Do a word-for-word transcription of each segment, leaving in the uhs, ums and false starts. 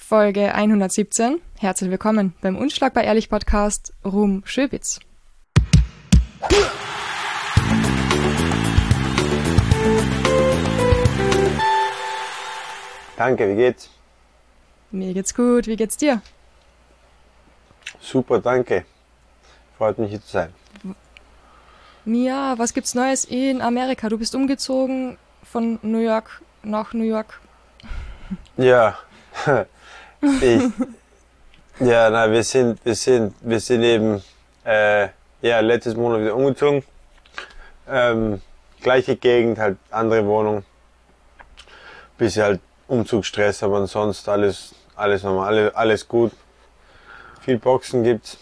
Folge hundertsiebzehn. Herzlich willkommen beim Unschlagbar Ehrlich Podcast Ruhm Schöbitz. Danke, wie geht's? Mir geht's gut, wie geht's dir? Super, danke. Freut mich, hier zu sein. Mia, was gibt's Neues in Amerika? Du bist umgezogen von New York nach New York. Ja, ich, ja, na, wir sind, wir sind, wir sind eben, äh, ja, letztes Monat wieder umgezogen. Ähm, gleiche Gegend, halt andere Wohnung. Bisschen halt Umzugsstress, aber ansonsten alles, alles normal, alles, alles gut. Viel Boxen gibt's.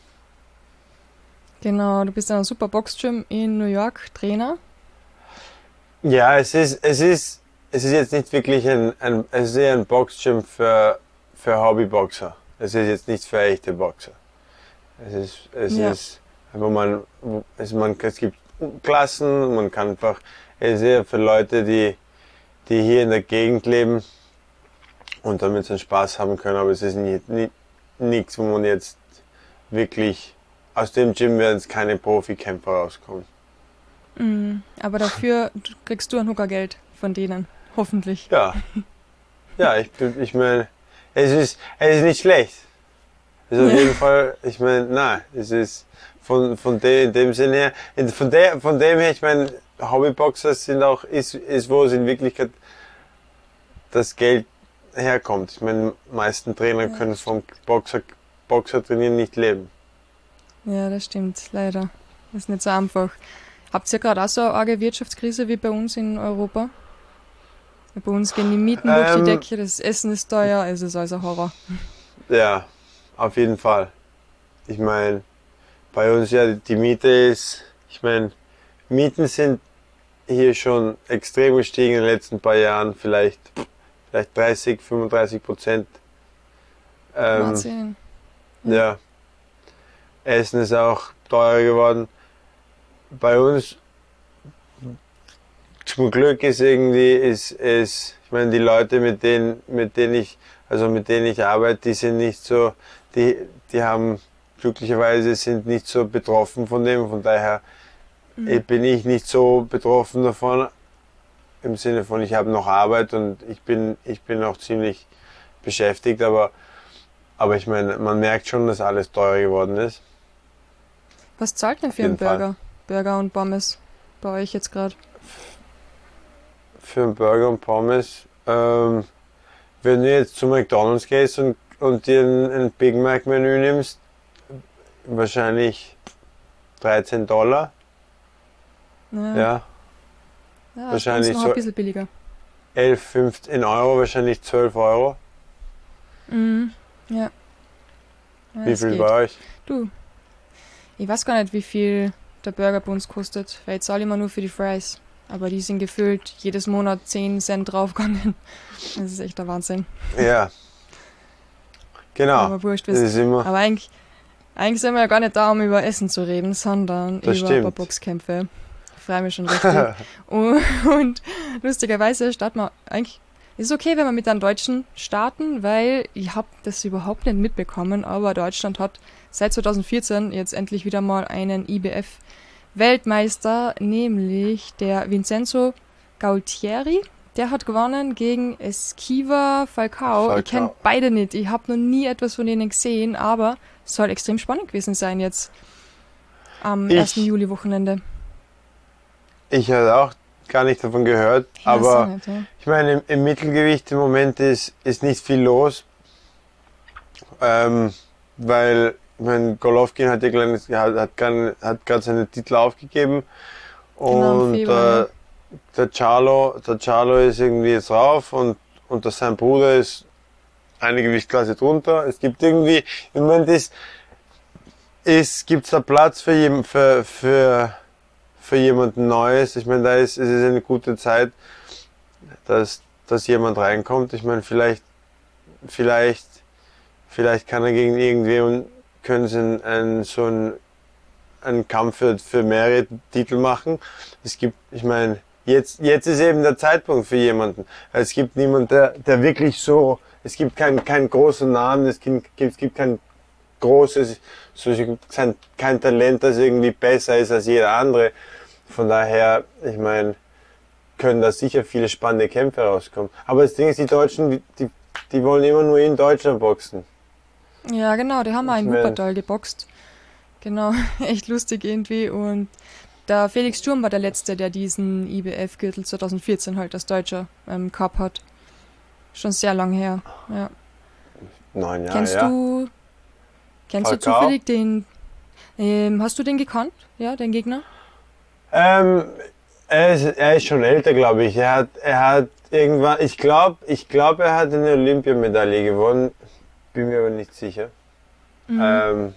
Genau, du bist in einem super Boxgym in New York, Trainer. Ja, es ist, es ist, es ist jetzt nicht wirklich ein, ein es ist eher ein Boxgym für, für Hobbyboxer. Es ist jetzt nicht für echte Boxer. Es ist, es Ja. ist, wo man, es, man, es gibt Klassen, man kann einfach, es ist eher für Leute, die, die hier in der Gegend leben und damit einen Spaß haben können, aber es ist nicht, nicht, nichts, wo man jetzt wirklich, aus dem Gym werden es keine Profikämpfer rauskommen. Mhm. Aber dafür kriegst du ein Hookergeld von denen, hoffentlich. Ja, ja, ich, ich meine, es ist, es ist nicht schlecht. Es ist auf jeden Fall, ich meine, nein, es ist von, von dem, in dem Sinne her, in- von der, von dem her, ich meine, Hobbyboxer sind auch, ist, ist wo es in Wirklichkeit das Geld herkommt. Ich meine, die meisten Trainer können vom Boxer, Boxer trainieren nicht leben. Ja, das stimmt, leider. Das ist nicht so einfach. Habt ihr gerade auch so eine arge Wirtschaftskrise wie bei uns in Europa? Bei uns gehen die Mieten durch die Ähm, Decke, das Essen ist teuer, es ist also Horror. Ja, auf jeden Fall. Ich meine, bei uns ja die Miete ist, ich meine, Mieten sind hier schon extrem gestiegen in den letzten paar Jahren, vielleicht, vielleicht dreißig, fünfunddreißig Prozent. Ähm, Wahnsinn. ja, Essen ist auch teurer geworden. Bei uns zum Glück ist irgendwie, ist, ist, ich meine, die Leute, mit denen, mit denen ich, also mit denen ich arbeite, die sind nicht so, die, die haben glücklicherweise sind nicht so betroffen von dem, von daher äh, bin ich nicht so betroffen davon, im Sinne von, ich habe noch Arbeit und ich bin, ich bin auch ziemlich beschäftigt, aber, aber ich meine, man merkt schon, dass alles teurer geworden ist. Was zahlt denn für jeden einen Fall. Burger? Burger und Pommes bei euch jetzt gerade? Für einen Burger und Pommes, ähm, wenn du jetzt zu McDonald's gehst und, und dir ein, ein Big Mac Menü nimmst, wahrscheinlich dreizehn Dollar, Ja, ja, ja, wahrscheinlich ist noch so- ein bisschen billiger. elf, fünfzehn Euro, wahrscheinlich zwölf Euro. Mhm. Ja. Ja, Wie das viel geht. bei euch? Du, ich weiß gar nicht, wie viel der Burger bei uns kostet, weil ich zahle immer nur für die Fries. Aber die sind gefüllt jedes Monat zehn Cent draufgegangen. Das ist echt der Wahnsinn. Ja, genau, Aber wurscht, das wir- ist immer, Aber eigentlich, eigentlich sind wir ja gar nicht da, um über Essen zu reden, sondern Das über ein paar stimmt. Boxkämpfe. Ich freue mich schon richtig. und, und lustigerweise starten wir eigentlich. Ist okay, wenn wir mit einem Deutschen starten, weil ich habe das überhaupt nicht mitbekommen, aber Deutschland hat seit zweitausendvierzehn jetzt endlich wieder mal einen I B F-Weltmeister, nämlich der Vincenzo Gaultieri. Der hat gewonnen gegen Esquiva Falcao. Falcao. Ich kenne beide nicht. Ich habe noch nie etwas von denen gesehen, aber es soll extrem spannend gewesen sein jetzt am Ich- ersten Juli-Wochenende. ich habe auch gar nicht davon gehört, Ich weiß aber auch nicht, ja. ich meine, im, im Mittelgewicht im Moment ist, ist nicht viel los, ähm, weil, ich meine, Golovkin hat ja kleines, hat, hat gerade hat gerade seine Titel aufgegeben Genau, im und Februar, äh, der Charlo, der Charlo ist irgendwie jetzt rauf und, und der, sein Bruder ist eine Gewichtsklasse drunter. Es gibt irgendwie, im Moment ist, ist gibt's da Platz für, jem, für, für, für jemanden Neues. Ich meine, da ist, es ist eine gute Zeit, dass, dass jemand reinkommt. Ich meine, vielleicht, vielleicht, vielleicht kann er gegen irgendwen, können sie einen, einen, so einen, einen Kampf für, für mehrere Titel machen. Es gibt, ich meine, jetzt, jetzt ist eben der Zeitpunkt für jemanden. Es gibt niemanden, der, der wirklich so es gibt keinen keinen großen Namen, es gibt, es gibt kein großes, so, kein, kein Talent, das irgendwie besser ist als jeder andere. Von daher, ich meine, können da sicher viele spannende Kämpfe rauskommen. Aber das Ding ist, die Deutschen, die, die, die wollen immer nur in Deutschland boxen. Ja, genau, die haben auch Ich in mein- Wuppertal geboxt. Genau, echt lustig irgendwie. Und der Felix Sturm war der Letzte, der diesen I B F-Gürtel zwanzig vierzehn halt als Deutscher ähm, gehabt hat. Schon sehr lang her. Ja. Neun Jahre, Kennst ja. du, kennst du Falcao? zufällig den, ähm, hast du den gekannt? Ja, den Gegner? Ähm, er ist, er ist schon älter, glaube ich. Er hat, er hat irgendwann, ich glaube, ich glaube, er hat eine Olympiamedaille gewonnen. Bin mir aber nicht sicher. Mhm. Ähm,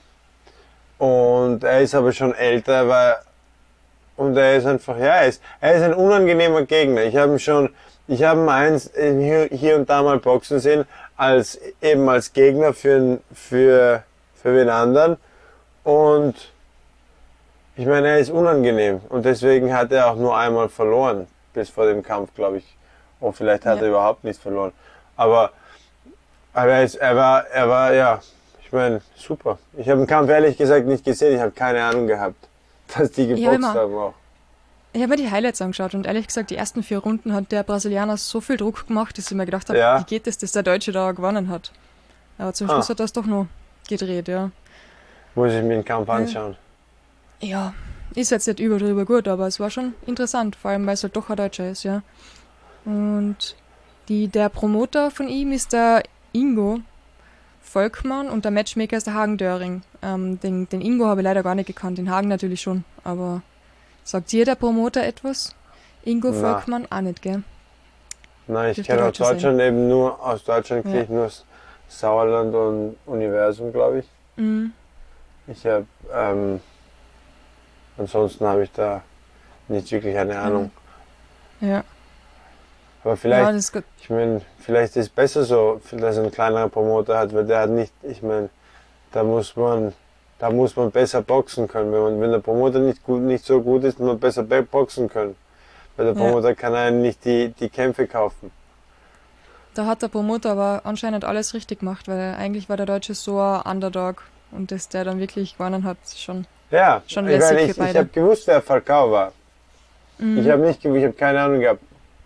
und er ist aber schon älter, weil, und er ist einfach, ja, er ist, er ist ein unangenehmer Gegner. Ich habe ihn schon, ich habe ihn eins hier, hier und da mal boxen sehen, als, eben als Gegner für, für, für wen anderen. Und ich meine, er ist unangenehm und deswegen hat er auch nur einmal verloren, bis vor dem Kampf, glaube ich. Und vielleicht hat Ja. er überhaupt nicht verloren. Aber, aber er, ist, er war, er war, ja, ich meine, super. Ich habe den Kampf ehrlich gesagt nicht gesehen, ich habe keine Ahnung gehabt, dass die Ich hab geboxt immer- haben auch. Ich habe mir die Highlights angeschaut und ehrlich gesagt, die ersten vier Runden hat der Brasilianer so viel Druck gemacht, dass ich mir gedacht habe, Ja. wie geht es, dass der Deutsche da gewonnen hat. Aber zum Ah. Schluss hat er es doch noch gedreht, ja. Muss ich mir den Kampf anschauen. Ja, ist jetzt nicht über drüber gut, aber es war schon interessant, vor allem weil es halt doch ein Deutscher ist, ja. Und die, der Promoter von ihm ist der Ingo Volkmann und der Matchmaker ist der Hagen Döring. Ähm, den, den Ingo habe ich leider gar nicht gekannt, den Hagen natürlich schon, aber sagt dir der Promoter etwas? Ingo Na. Volkmann auch nicht, gell? Nein, ich Dürfte kenne aus Deutscher sein. Deutschland eben nur, aus Deutschland kenne Ja. ich nur Sauerland und Universum, glaube ich. Mhm. Ich habe, ähm, ansonsten habe ich da nicht wirklich eine Ahnung. Ja, Aber vielleicht, ja, das ist gut. ich meine, vielleicht ist es besser so, dass ein kleinerer Promoter hat, weil der hat nicht, ich meine, da muss man, da muss man besser boxen können. Wenn man, wenn der Promoter nicht gut, nicht so gut ist, muss man besser be- boxen können. Weil der Ja. Promoter kann einem nicht die, die Kämpfe kaufen. Da hat der Promoter aber anscheinend alles richtig gemacht, weil eigentlich war der Deutsche so ein Underdog und dass der dann wirklich gewonnen hat, ist schon. Ja, Schon ich, lässig meine, für ich, ich beide. habe gewusst, wer Falcao war. Mhm. Ich habe nicht gewusst, ich habe keine Ahnung gehabt,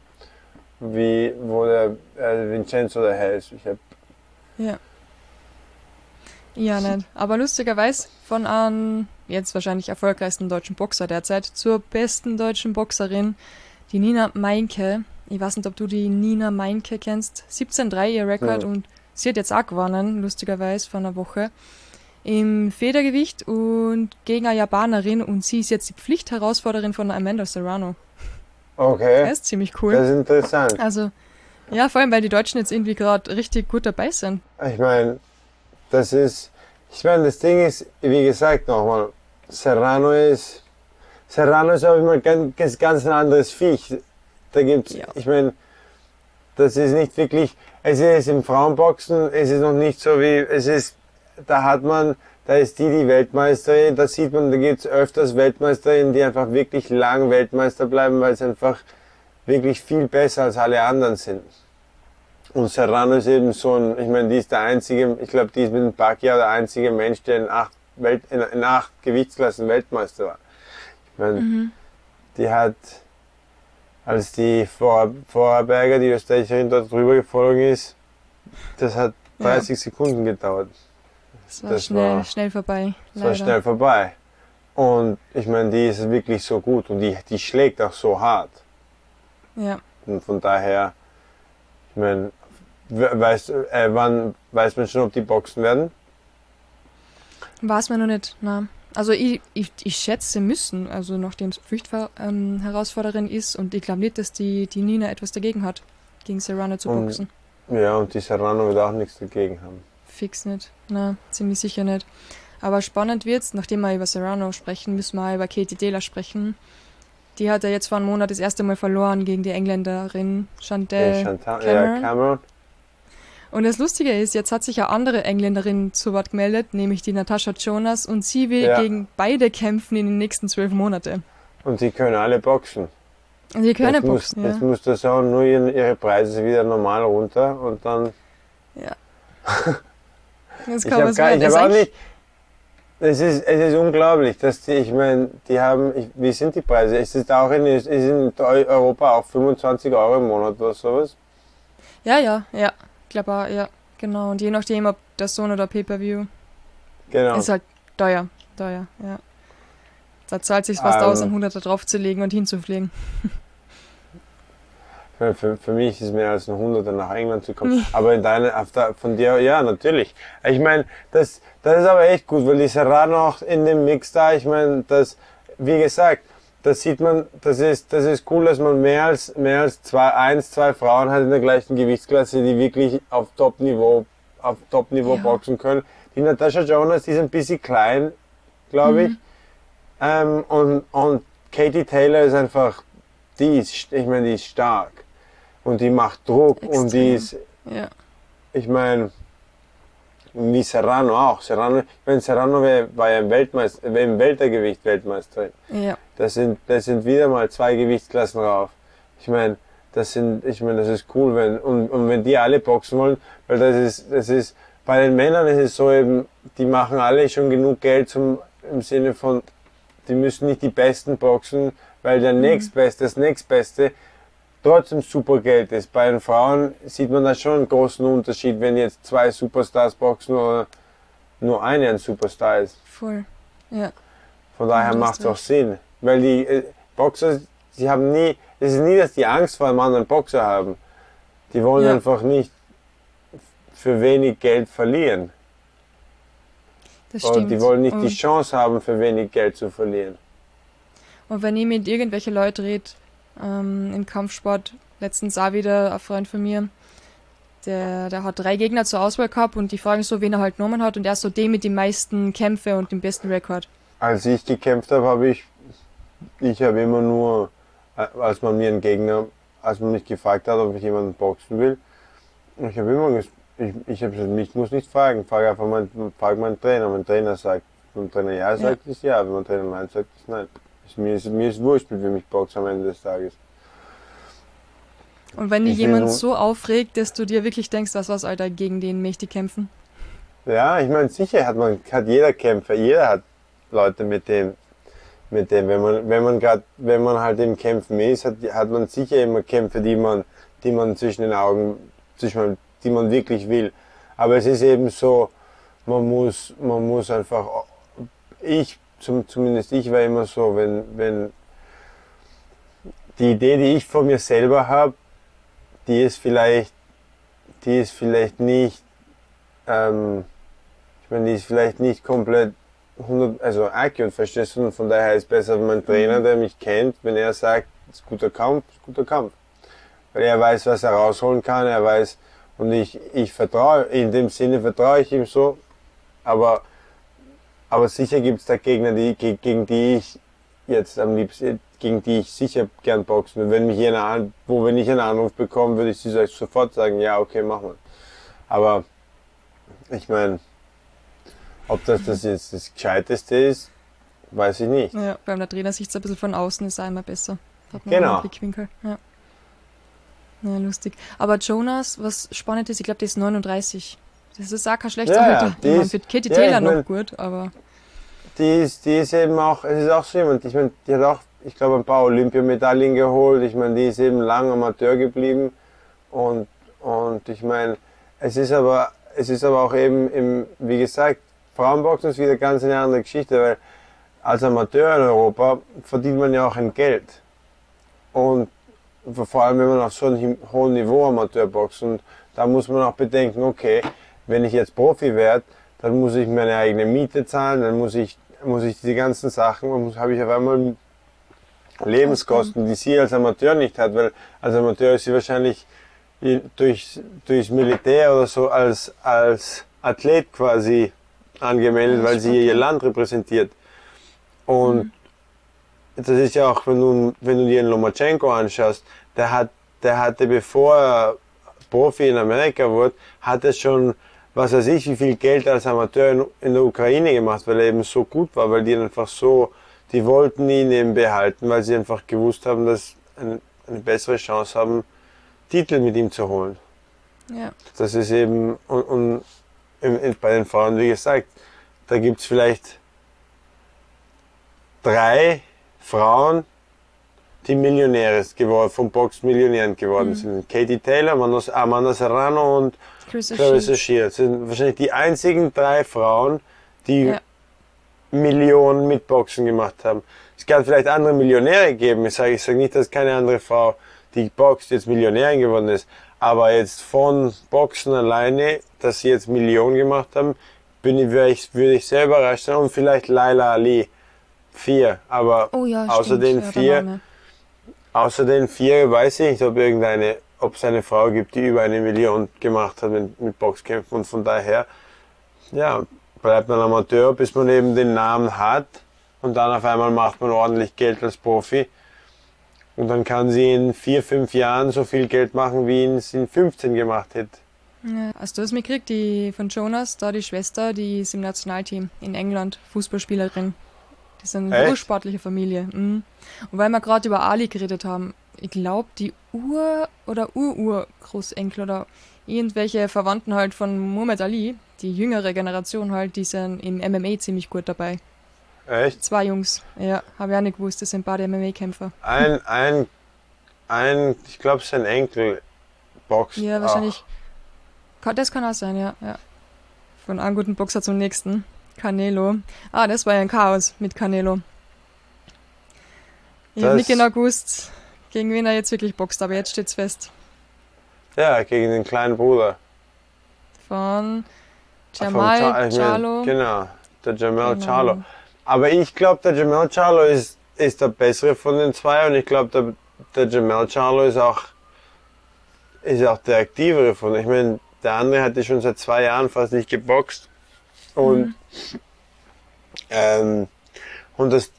wie, wo der äh, Vincenzo daher ist. Ich habe Ja. Ja, nicht. Aber lustigerweise von einem jetzt wahrscheinlich erfolgreichsten deutschen Boxer derzeit zur besten deutschen Boxerin, die Nina Meinke. Ich weiß nicht, ob du die Nina Meinke kennst. siebzehn drei ihr Rekord Hm. und sie hat jetzt auch gewonnen, lustigerweise, vor einer Woche. Im Federgewicht und gegen eine Japanerin und sie ist jetzt die Pflichtherausforderin von Amanda Serrano. okay, Das ist ziemlich cool. das ist interessant. Also, ja, vor allem, weil die Deutschen jetzt irgendwie gerade richtig gut dabei sind. Ich meine, das ist, ich meine, das Ding ist, wie gesagt, nochmal, Serrano ist, Serrano ist aber immer ganz, ganz, ganz ein anderes Viech. Da gibt's, Ja. ich meine, das ist nicht wirklich, es ist im Frauenboxen, es ist noch nicht so wie, es ist, da hat man, da ist die die Weltmeisterin, da sieht man, da gibt's öfters Weltmeisterinnen, die einfach wirklich lang Weltmeister bleiben, weil sie einfach wirklich viel besser als alle anderen sind. Und Serrano ist eben so ein, ich meine, die ist der einzige, ich glaube, die ist mit dem Pacquiao der einzige Mensch, der in acht, Welt, in, in acht Gewichtsklassen Weltmeister war. Ich meine, Mhm. die hat, als die Vor Vorarlberger, die Österreicherin, dort drüber geflogen ist, das hat dreißig Sekunden gedauert. Das war Das schnell, war- schnell vorbei. Das war leider. schnell vorbei. Und ich meine, die ist wirklich so gut und die, die schlägt auch so hart. Ja. Und von daher, ich meine, we- weißt, äh, wann weiß man schon, ob die boxen werden? Weiß man noch nicht, na. Also ich, ich, ich schätze, sie müssen, also nachdem es Pflichtherausforderin ist und ich glaube nicht, dass die, die Nina etwas dagegen hat, gegen Serrano zu Und- boxen. Ja, und die Serrano wird auch nichts dagegen haben. Fix nicht. Na, ziemlich sicher nicht. Aber spannend wird's, nachdem wir über Serrano sprechen, müssen wir auch über Katie Taylor sprechen. Die hat ja jetzt vor einem Monat das erste Mal verloren gegen die Engländerin Chantal Ja, Chantal, Cameron. ja, Cameron. Und das Lustige ist, jetzt hat sich eine andere Engländerin zu Wort gemeldet, nämlich die Natasha Jonas, und sie will Ja. gegen beide kämpfen in den nächsten zwölf Monate. Und die können alle boxen. Und die können jetzt boxen, muss, ja. Jetzt muss der Saison nur ihren, ihre Preise wieder normal runter und dann, Ja. Das Ich kann habe was gar, werden. ich Ist habe auch eigentlich- nicht, es ist, es ist unglaublich, dass die, ich meine, die haben, ich, wie sind die Preise? Ist es auch in, ist in Eu- Europa auch fünfundzwanzig Euro im Monat oder sowas? Ja, ja, ja. Ich glaube auch, ja. Genau. Und je nachdem, ob der Sohn oder Pay-Per-View, Genau. ist halt teuer. Teuer, ja. Da zahlt sich fast aus, einen Ähm, Hunderter draufzulegen und hinzufliegen. für, für, für mich ist es mehr als ein Hunderter nach England zu kommen. Aber in deine, auf der, von dir, ja, natürlich. Ich meine, das, das ist aber echt gut, weil die Serrano auch in dem Mix da, ich meine, das, wie gesagt, das sieht man, das ist, das ist cool, dass man mehr als, mehr als zwei, eins, zwei Frauen hat in der gleichen Gewichtsklasse, die wirklich auf Top-Niveau, auf Top-Niveau Ja. boxen können. Die Natasha Jonas, die ist ein bisschen klein, glaube ich. Ähm, und, und Katie Taylor ist einfach, die ist, ich meine, die ist stark. Und die macht Druck und die Extrem. ist, Ja. ich meine, wie Serrano auch. Serrano, ich meine, Serrano wär- war ja im Weltmeister, wär im Weltergewicht Weltmeisterin. Ja. Das sind, das sind wieder mal zwei Gewichtsklassen rauf. Ich meine, das sind, ich meine, das ist cool, wenn, und, und wenn die alle boxen wollen, weil das ist, das ist, bei den Männern ist es so eben, die machen alle schon genug Geld zum, im Sinne von, die müssen nicht die Besten boxen, weil der nächstbeste, das nächstbeste trotzdem super Geld ist. Bei den Frauen sieht man da schon einen großen Unterschied, wenn jetzt zwei Superstars boxen oder nur eine ein Superstar ist. Voll. Ja. Von daher Ja, du macht hast es auch recht. Sinn. Weil die äh, Boxer, sie haben nie, es ist nie, dass die Angst vor einem anderen Boxer haben. Die wollen Ja. einfach nicht für wenig Geld verlieren. Das Oder die stimmt. wollen nicht die Und, Chance haben, für wenig Geld zu verlieren. und wenn ich mit irgendwelchen Leuten rede, ähm, im Kampfsport, letztens auch wieder ein Freund von mir, der, der hat drei Gegner zur Auswahl gehabt und die fragen so, wen er halt genommen hat und er ist so dem mit den meisten Kämpfe und dem besten Rekord. Als ich gekämpft habe, habe ich, ich habe immer nur, äh, als man mir einen Gegner, als man mich gefragt hat, ob ich jemanden boxen will, ich habe immer gesagt, ich, ich habe gesagt, ich muss nicht fragen, frage einfach meinen, frag meinen Trainer. Mein Trainer sagt, wenn mein Trainer ja Ja. sagt, ist ja, wenn mein Trainer nein sagt, ist nein. Ist, mir, ist, mir ist wurscht, mit wem ich boxe am Ende des Tages. Und wenn dich Ich will jemand nur, so aufregt, dass du dir wirklich denkst, was was, Alter, gegen den möchte ich kämpfen. ja, ich meine, sicher hat man, hat jeder Kämpfer, jeder hat Leute mit dem, mit dem, wenn man, wenn man gerade, wenn man halt im Kämpfen ist, hat, hat man sicher immer Kämpfe, die man, die man zwischen den Augen, zwischen, die man wirklich will. Aber es ist eben so, man muss, man muss einfach, ich, zum, zumindest ich war immer so, wenn, wenn die Idee, die ich von mir selber habe, die ist vielleicht, die ist vielleicht nicht, ähm, ich meine, die ist vielleicht nicht komplett hundert, also accurate, verstehst du? Und von daher ist es besser, wenn mein Trainer, der mich kennt, wenn er sagt, es ist guter Kampf, es ist guter Kampf. Weil er weiß, was er rausholen kann, er weiß, und ich, ich vertraue, in dem Sinne vertraue ich ihm so, aber, aber sicher gibt es da Gegner, die, ge- gegen die ich jetzt am liebsten, gegen die ich sicher gern boxen würde. Wenn mich jeder an, wo, wenn ich einen Anruf bekomme, würde ich sie sofort sagen, ja, okay, mach mal. Aber, ich meine, ob das das jetzt das Gescheiteste ist, weiß ich nicht. Ja, beim der Trainer sieht es ein bisschen von außen, ist auch immer besser. Da hat man Genau. einen Blickwinkel. Ja. Ja, lustig. Aber Jonas, was spannend ist, ich glaube, der ist neununddreißig. Das ist auch kein schlechtes Ja, ja, Alter. die Ich meine, ist- für Katie ja, Taylor ich mein- noch gut, aber Die ist, die ist eben auch, es ist auch so jemand, ich meine, die hat auch, ich glaube, ein paar Olympiamedaillen geholt. Ich meine, die ist eben lang Amateur geblieben. Und, und ich meine, es ist aber, es ist aber auch eben, im, wie gesagt, Frauenboxen ist wieder ganz eine andere Geschichte, weil als Amateur in Europa verdient man ja auch ein Geld. Und vor allem, wenn man auf so einem hohen Niveau Amateur boxt, und da muss man auch bedenken, okay, wenn ich jetzt Profi werde, dann muss ich meine eigene Miete zahlen, dann muss ich, muss ich die ganzen Sachen, dann muss, habe ich auf einmal Lebenskosten, die sie als Amateur nicht hat, weil als Amateur ist sie wahrscheinlich durch, durchs Militär oder so als, als Athlet quasi angemeldet, Ja, weil sie ihr Sportler. Land repräsentiert. Und das ist ja auch, wenn du, wenn du dir einen Lomachenko anschaust, der hat, der hatte, bevor er Profi in Amerika wurde, hat er schon, was weiß ich, wie viel Geld als Amateur in, in der Ukraine gemacht, weil er eben so gut war, weil die einfach so, die wollten ihn eben behalten, weil sie einfach gewusst haben, dass eine, eine bessere Chance haben, Titel mit ihm zu holen. Ja. Das ist eben, und, und in, in, bei den Frauen, wie gesagt, da gibt's vielleicht drei Frauen, die Millionäre geworden, vom Box Millionären geworden Mhm. sind. Katie Taylor, Amanda, Amanda Serrano und Clarissa Clarissa Shields. Shields sind wahrscheinlich die einzigen drei Frauen, die Ja. Millionen mit Boxen gemacht haben. Es kann vielleicht andere Millionäre geben. Ich sage, ich sage nicht, dass keine andere Frau, die boxt, jetzt Millionärin geworden ist. Aber jetzt von Boxen alleine, dass sie jetzt Millionen gemacht haben, bin ich, würde ich, würde ich sehr überrascht sein. Und vielleicht Laila Ali. Vier. Aber Oh ja, außer stimmt. den Ja, der vier, Name. außer den vier weiß ich nicht, ob irgendeine, ob es eine Frau gibt, die über eine Million gemacht hat mit, mit Boxkämpfen. Und von daher, ja, bleibt man Amateur, bis man eben den Namen hat. Und dann auf einmal macht man ordentlich Geld als Profi. Und dann kann sie in vier, fünf Jahren so viel Geld machen, wie es in fünfzehn gemacht hätte. Ja. Hast du das mitgekriegt? Die von Jonas, da die Schwester, die ist im Nationalteam in England, Fußballspielerin. Die sind eine Echt? ursportliche Familie. Mhm. Und weil wir gerade über Ali geredet haben, ich glaube, die Ur- oder Ur-Ur-Großenkel oder irgendwelche Verwandten halt von Muhammad Ali, die jüngere Generation halt, die sind im M M A ziemlich gut dabei. Echt? Zwei Jungs, ja, habe ich auch nicht gewusst, das sind beide M M A-Kämpfer. Ein, ein, ein, ich glaube, sein Enkel boxt Ja, wahrscheinlich. Kann, das kann auch sein, ja, ja. Von einem guten Boxer zum nächsten. Canelo. Ah, das war ja ein Chaos mit Canelo. Ich habe Das- nicht genau gewusst, gegen wen er jetzt wirklich boxt, aber jetzt steht's fest. Auch. Ja, gegen den kleinen Bruder. Von Vom Jamal Cha- ich mein, Charlo. Genau, der Jamal Genau. Charlo. Aber ich glaube, der Jamal Charlo ist, ist der bessere von den zwei und ich glaube, der, der Jamal Charlo ist auch, ist auch der aktivere von. Ich meine, der andere hatte schon seit zwei Jahren fast nicht geboxt. Und, Mhm. ähm, und das,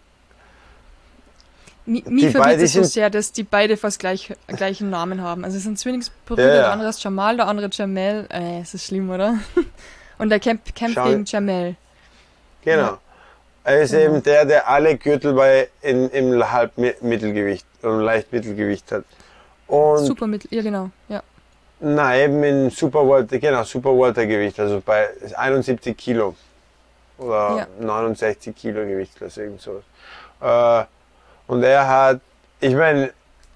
Mi- die Mich beide verwirrt es so sind- sehr, dass die beide fast gleich, gleichen Namen haben. Also es sind Zwillingsbrüder, Ja, ja. der andere ist Jamal, der andere Jamal. Äh, es ist schlimm, oder? Und der kämpft, kämpft Schau- gegen Jamal. genau. Ja. Er ist Genau. eben der, der alle Gürtel bei, in, im Halbmittelgewicht und Leichtmittelgewicht hat. Und Super mit, ja genau, ja. na, eben in Super Welter, genau, Super Weltergewicht, also bei einundsiebzig Kilo oder Ja. neunundsechzig Kilo Gewichtsklasse, irgend sowas. Äh, und er hat, ich meine,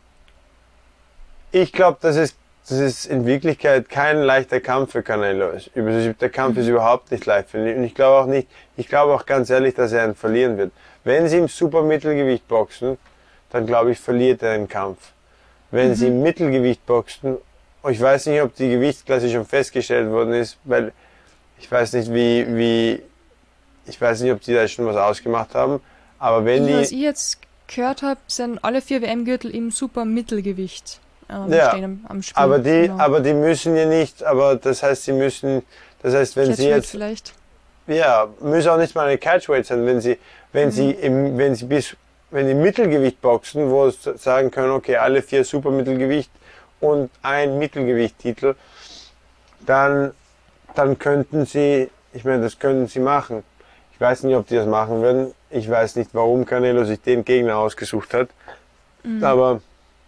ich glaube, dass es, dass es in Wirklichkeit kein leichter Kampf für Canelo ist. Der Kampf ist überhaupt nicht leicht für ihn. Und ich glaube auch nicht, ich glaube auch ganz ehrlich, dass er ihn verlieren wird. Wenn sie im Supermittelgewicht boxen, dann glaube ich, verliert er den Kampf. Wenn sie im Mittelgewicht boxen, ich weiß nicht, ob die Gewichtsklasse schon festgestellt worden ist, weil ich weiß nicht, wie, wie, ich weiß nicht, ob die da schon was ausgemacht haben, aber wenn Ich, was die, ich jetzt gehört habe, sind alle vier W M-Gürtel im Super-Mittelgewicht ähm, Ja, stehen am, am Spiel. aber die, Genau. aber die müssen ja nicht, aber das heißt, sie müssen, das heißt, wenn sie Catchweight jetzt, vielleicht. ja, müssen auch nicht mal eine Catchweight sein, wenn sie, wenn sie im, wenn sie bis, wenn die Mittelgewicht boxen, wo sie sagen können, okay, alle vier Supermittelgewicht und ein Mittelgewicht-Titel, dann, dann könnten sie, ich meine, das könnten sie machen. Ich weiß nicht, ob die das machen würden. Ich weiß nicht, warum Canelo sich den Gegner ausgesucht hat. Aber,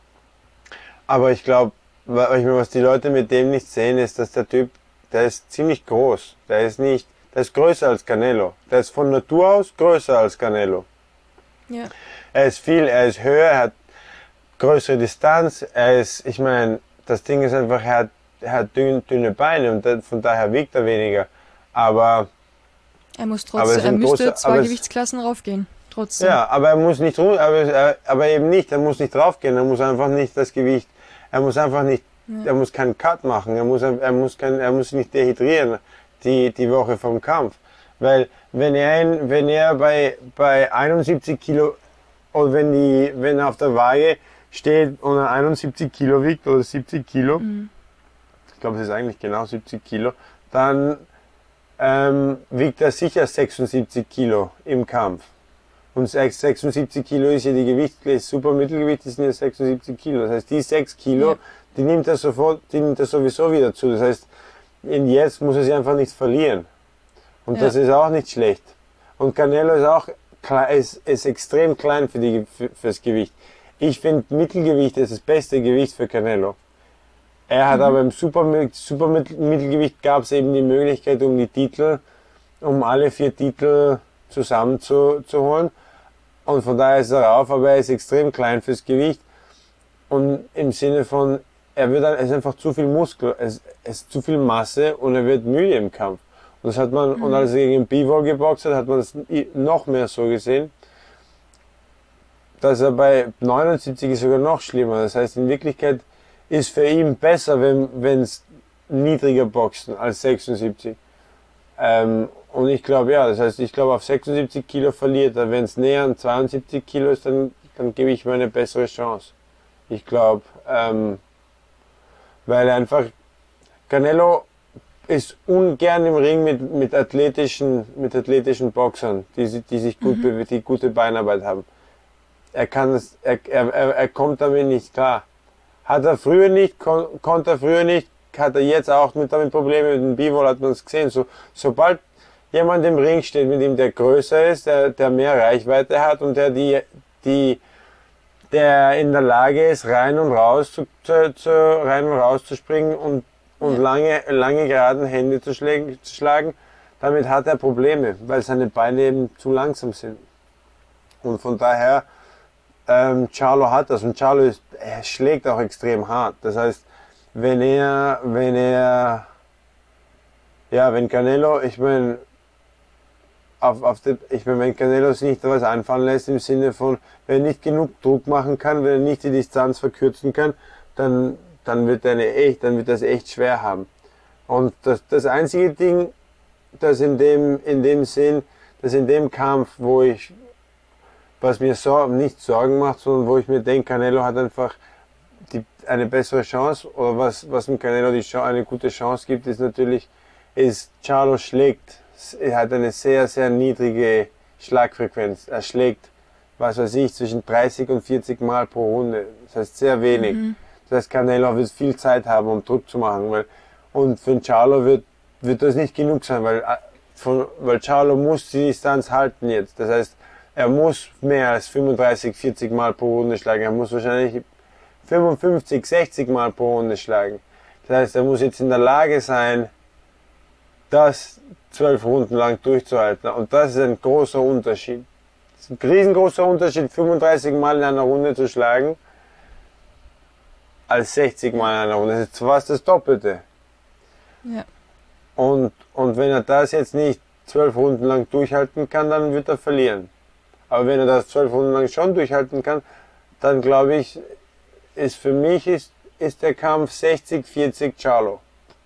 aber ich glaube, ich meine, was die Leute mit dem nicht sehen, ist, dass der Typ, der ist ziemlich groß. Der ist nicht, der ist größer als Canelo. Der ist von Natur aus größer als Canelo. Ja. Er ist viel, er ist höher, er hat größere Distanz, er ist, ich meine, das Ding ist einfach, er hat, er hat dünn, dünne Beine und da- von daher wiegt er weniger. Aber, Er muss Aber es trotzdem, er sind müsste große- zwei aber es- Gewichtsklassen raufgehen. Trotzdem. ja, aber er muss nicht, ru- aber, er- aber eben nicht, er muss nicht draufgehen, er muss einfach nicht das Gewicht, er muss einfach nicht, er muss keinen Cut machen, er muss, er muss kein, er muss nicht dehydrieren, die, die Woche vom Kampf. Weil, wenn er, ein, wenn er bei, bei einundsiebzig Kilo, oder wenn die, wenn er auf der Waage steht und er einundsiebzig Kilo wiegt oder siebzig Kilo, ich glaube, es ist eigentlich genau siebzig Kilo, dann ähm, wiegt er sicher sechsundsiebzig Kilo im Kampf. Und sechs- sechsundsiebzig Kilo ist ja die Gewichtsklasse, Supermittelgewicht, das sind ja sechsundsiebzig Kilo. Das heißt, die sechs Kilo, Ja. die nimmt er sofort, die nimmt er sowieso wieder zu. Das heißt, in jetzt muss er sie einfach nicht verlieren. Und Ja. das ist auch nicht schlecht. Und Canelo ist auch klein, ist, ist extrem klein für die, für, fürs Gewicht. Ich finde, Mittelgewicht ist das beste Gewicht für Canelo. Er hat mhm. aber im Super, Supermittelgewicht gab es eben die Möglichkeit, um die Titel, um alle vier Titel zusammen zu, zu holen. Und von daher ist er rauf, aber er ist extrem klein fürs Gewicht. Und im Sinne von, er wird, es ist einfach zu viel Muskel, es, es ist zu viel Masse und er wird müde im Kampf. Und das hat man, mhm. und als er gegen Bivol geboxt hat, hat man das noch mehr so gesehen, dass er bei neunundsiebzig ist sogar noch schlimmer. Das heißt, in Wirklichkeit ist für ihn besser, wenn es niedriger boxen als sechsundsiebzig. Ähm, und ich glaube, ja, das heißt, ich glaube, auf sechsundsiebzig Kilo verliert er. Wenn es näher an zweiundsiebzig Kilo ist, dann, dann gebe ich mir eine bessere Chance. Ich glaube, ähm, weil einfach Canelo ist ungern im Ring mit, mit athletischen, mit athletischen Boxern, die, die sich gut, mhm. die gute Beinarbeit haben. Er kann es, er, er, er kommt damit nicht klar. Hat er früher nicht, kon, konnte er früher nicht, hat er jetzt auch mit damit Probleme. Mit dem Bivol hat man es gesehen. So, sobald jemand im Ring steht mit ihm, der größer ist, der, der mehr Reichweite hat und der die, die, der in der Lage ist, rein und raus zu, zu, zu rein und raus zu springen und, und ja. lange, lange geraden Hände zu, schlägen, zu schlagen, damit hat er Probleme, weil seine Beine eben zu langsam sind. Und von daher, ähm, Charlo hat das und Charlo ist, er schlägt auch extrem hart. Das heißt, wenn er, wenn er, ja, wenn Canelo, ich meine, auf, auf die, ich meine, wenn Canelo sich nicht was einfallen lässt im Sinne von, wenn er nicht genug Druck machen kann, wenn er nicht die Distanz verkürzen kann, dann, dann wird er eine echt, dann wird das echt schwer haben. Und das, das einzige Ding, das in dem, in dem Sinn, das in dem Kampf, wo ich, was mir so, nicht Sorgen macht, sondern wo ich mir denke, Canelo hat einfach die, eine bessere Chance, oder was, was dem Canelo die Chance, eine gute Chance gibt, ist natürlich, ist, Charlo schlägt, er hat eine sehr, sehr niedrige Schlagfrequenz. Er schlägt, was weiß ich, zwischen dreißig und vierzig Mal pro Runde. Das heißt sehr wenig. Mhm. Das heißt, Canelo wird viel Zeit haben, um Druck zu machen. Weil, und für Charlo wird, wird das nicht genug sein, weil, von, weil Charlo muss die Distanz halten jetzt. Das heißt, er muss mehr als fünfunddreißig, vierzig Mal pro Runde schlagen. Er muss wahrscheinlich fünfundfünfzig, sechzig Mal pro Runde schlagen. Das heißt, er muss jetzt in der Lage sein, das zwölf Runden lang durchzuhalten. Und das ist ein großer Unterschied. Das ist ein riesengroßer Unterschied, fünfunddreißig Mal in einer Runde zu schlagen, als sechzig Mal in einer Runde. Das ist fast das Doppelte. Ja. Und, und wenn er das jetzt nicht zwölf Runden lang durchhalten kann, dann wird er verlieren. Aber wenn er das zwölf Runden lang schon durchhalten kann, dann glaube ich, ist für mich ist, ist der Kampf sechzig vierzig Charlo.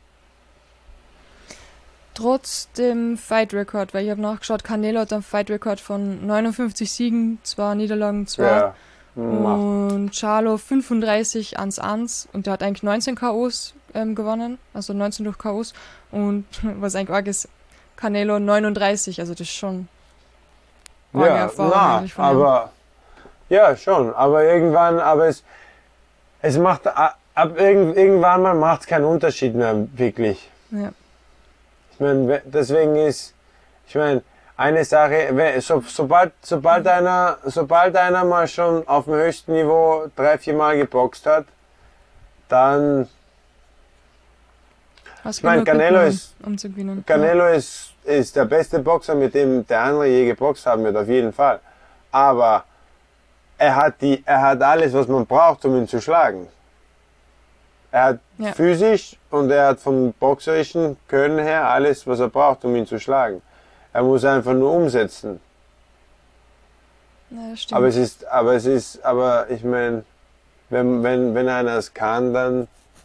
Trotz dem Fight-Record, weil ich habe nachgeschaut, Canelo hat einen Fight-Record von neunundfünfzig Siegen, zwei Niederlagen, zwei. Ja, und Charlo fünfunddreißig eins eins und der hat eigentlich neunzehn K Os ähm, gewonnen, also neunzehn durch K Os. Und was eigentlich arg ist, Canelo neununddreißig, also das ist schon arge ja, Erfahrung na, eigentlich von aber ihm. Ja, schon, aber irgendwann, aber es, es macht, ab irgend, irgendwann mal macht es keinen Unterschied mehr, wirklich. Ja. Ich meine, deswegen ist, ich meine, eine Sache, so, sobald, sobald einer, sobald einer mal schon auf dem höchsten Niveau drei, vier Mal geboxt hat, dann, Hast ich meine, Canelo mitnehmen, ist, um zu gewinnen. Canelo ja. ist, ist der beste Boxer, mit dem der andere je geboxt haben wird, auf jeden Fall. Aber er hat die, er hat alles, was man braucht, um ihn zu schlagen. Er hat ja. physisch und er hat vom boxerischen Können her alles, was er braucht, um ihn zu schlagen. Er muss einfach nur umsetzen. Ja, stimmt. Aber es ist, aber es ist, aber ich meine, wenn, wenn, wenn einer es kann, dann,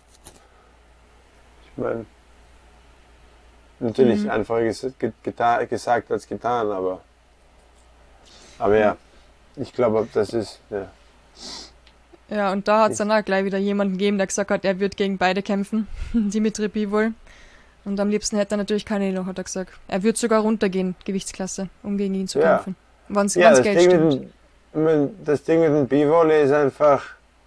ich meine, natürlich mhm. einfacher ges geta gesagt als getan, aber, aber ja, ich glaube, das ist, ja. Ja, und da hat es dann auch gleich wieder jemanden gegeben, der gesagt hat, er wird gegen beide kämpfen, Dimitri Bivol. Und am liebsten hätte er natürlich Canelo, hat er gesagt. Er wird sogar runtergehen, Gewichtsklasse, um gegen ihn zu ja. kämpfen. Wann's, ja, wann's das Geld Ding, stimmt. mit dem, das Ding mit dem Bivol ist einfach,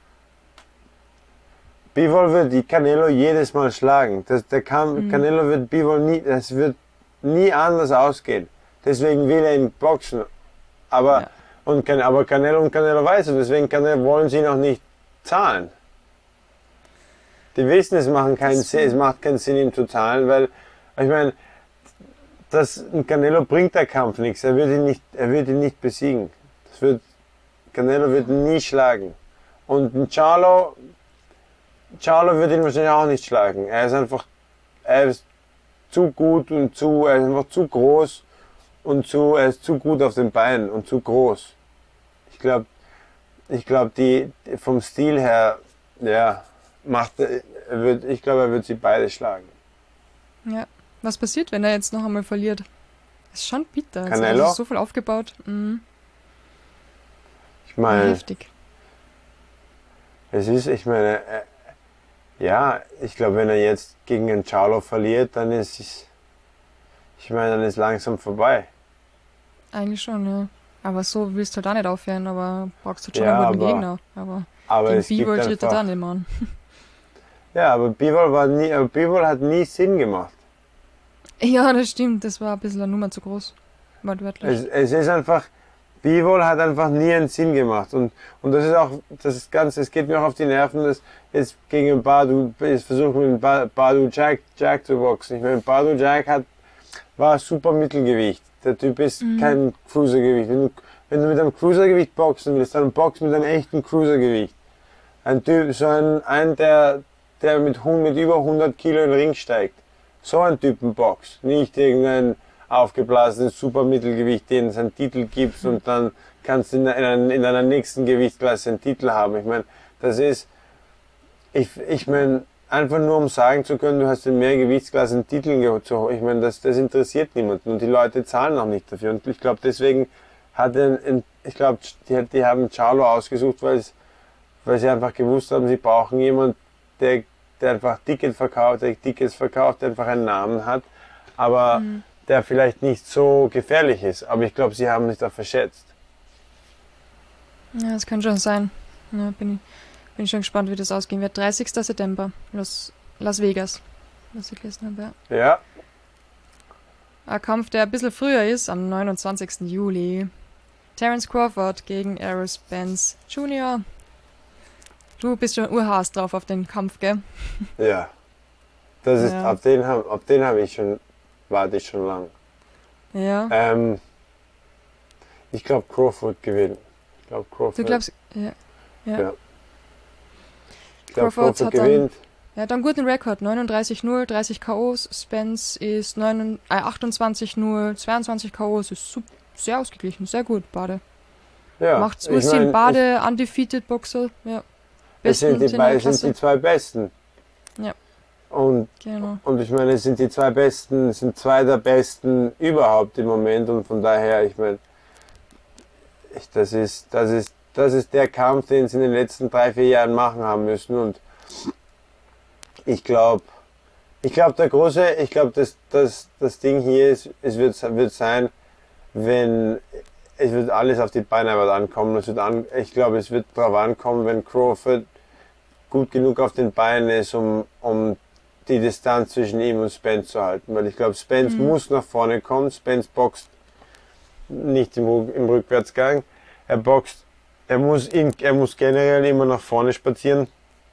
Bivol wird die Canelo jedes Mal schlagen. Das, der kann, mhm. Canelo wird Bivol nie, das wird nie anders ausgehen. Deswegen will er ihn boxen. Aber, ja. und, aber Canelo und Canelo weiß es, deswegen Canelo wollen sie noch nicht zahlen. Die wissen, es, machen keinen Sinn, es macht keinen Sinn im Totalen, weil, ich meine, das, ein Canelo bringt der Kampf nichts. Er wird ihn nicht, er wird ihn nicht besiegen. Das wird, Canelo wird ihn nie schlagen. Und ein Charlo, Charlo wird ihn wahrscheinlich auch nicht schlagen. Er ist einfach, er ist zu gut und zu, er ist einfach zu groß und zu, er ist zu gut auf den Beinen und zu groß. Ich glaube, ich glaube, die, vom Stil her, ja, macht, er wird, ich glaube, er wird sie beide schlagen. Ja. Was passiert, wenn er jetzt noch einmal verliert? Ist schon bitter. Also Canelo? er ist so viel aufgebaut. Mhm. Ich meine, Heftig. es ist, ich meine, äh, ja, ich glaube, wenn er jetzt gegen einen Charlo verliert, dann ist es, ich meine, dann ist langsam vorbei. Eigentlich schon, ja. Aber so willst du halt auch nicht aufhören, aber brauchst du schon Ja, einen guten aber- Gegner. Aber Aber gegen es gibt Bivol tritt er einfach, dann nicht mehr an. ja, aber Bivol war nie, aber Bivol hat nie Sinn gemacht. Ja, das stimmt. Das war ein bisschen eine Nummer zu groß. Wortwörtlich. Es, es ist einfach, Bivol hat einfach nie einen Sinn gemacht. Und, und das ist auch, das ist ganz, es geht mir auch auf die Nerven, dass jetzt gegen einen Badu, jetzt versuchen mit dem Badu Jack, Jack zu boxen. Ich meine, Badu Jack hat, war super Mittelgewicht. Der Typ ist Mhm. kein Cruisergewicht. Wenn du, wenn du mit einem Cruisergewicht boxen willst, dann box mit einem echten Cruisergewicht. Ein Typ, so ein, ein der, der mit, hun- mit über hundert Kilo in den Ring steigt. So ein Typen Box. Nicht irgendein aufgeblasenes Supermittelgewicht, den es einen Titel gibt und dann kannst du in, einer- in einer nächsten Gewichtsklasse einen Titel haben. Ich meine, das ist, ich, ich meine, einfach nur um sagen zu können, du hast in mehr Gewichtsklassen einen Titel geholt. Ich meine, das, das interessiert niemanden und die Leute zahlen auch nicht dafür. Und ich glaube, deswegen hat er, ein- ich glaube, die, die haben Charlo ausgesucht, weil es, weil sie einfach gewusst haben, sie brauchen jemanden, der, der einfach Ticket verkauft, der Tickets verkauft, der einfach einen Namen hat, aber Mhm. der vielleicht nicht so gefährlich ist. Aber ich glaube, sie haben sich da verschätzt. Ja, das kann schon sein. Ja, bin, ich, bin ich schon gespannt, wie das ausgehen wird. dreißigster September, Las, Las Vegas. Was ich gelesen habe, ja. Ja, Ein Kampf, der ein bisschen früher ist, am neunundzwanzigsten Juli. Terence Crawford gegen Errol Spence Junior Du bist schon urhaß drauf auf den Kampf, gell? ja. Das ist, Ja. auf den habe auf den hab ich schon, warte ich schon lang. Ja. Ähm, ich glaube, Crawford gewinnt. Ich glaube, Crawford. Du glaubst, ja. Ja. Ja. Ich glaube, Crawford Crawford hat dann- gewinnt. Er hat einen guten Rekord, neununddreißig null, dreißig K Os. Spence ist neun, äh, achtundzwanzig null, zweiundzwanzig K Os. Ist sup- sehr ausgeglichen, sehr gut, Bade. Ja. Macht's ich Urstin mein, Bade, undefeated Boxer. Ja. Es sind die, in der beiden sind Klasse. die zwei Besten. Ja. Und, Genau. und ich meine, es sind die zwei Besten, es sind zwei der Besten überhaupt im Moment und von daher, ich meine, ich, das ist, das ist, das ist der Kampf, den sie in den letzten drei, vier Jahren machen haben müssen und ich glaube, ich glaube, der große, ich glaube, das, das, das Ding hier ist, es wird, wird sein, wenn, es wird alles auf die Beinarbeit ankommen. Es wird an, ich glaube, es wird darauf ankommen, wenn Crawford gut genug auf den Beinen ist, um, um die Distanz zwischen ihm und Spence zu halten. Weil ich glaube, Spence Mhm. muss nach vorne kommen. Spence boxt nicht im, Ru- im Rückwärtsgang. Er boxt, er muss, in, er muss generell immer nach vorne spazieren.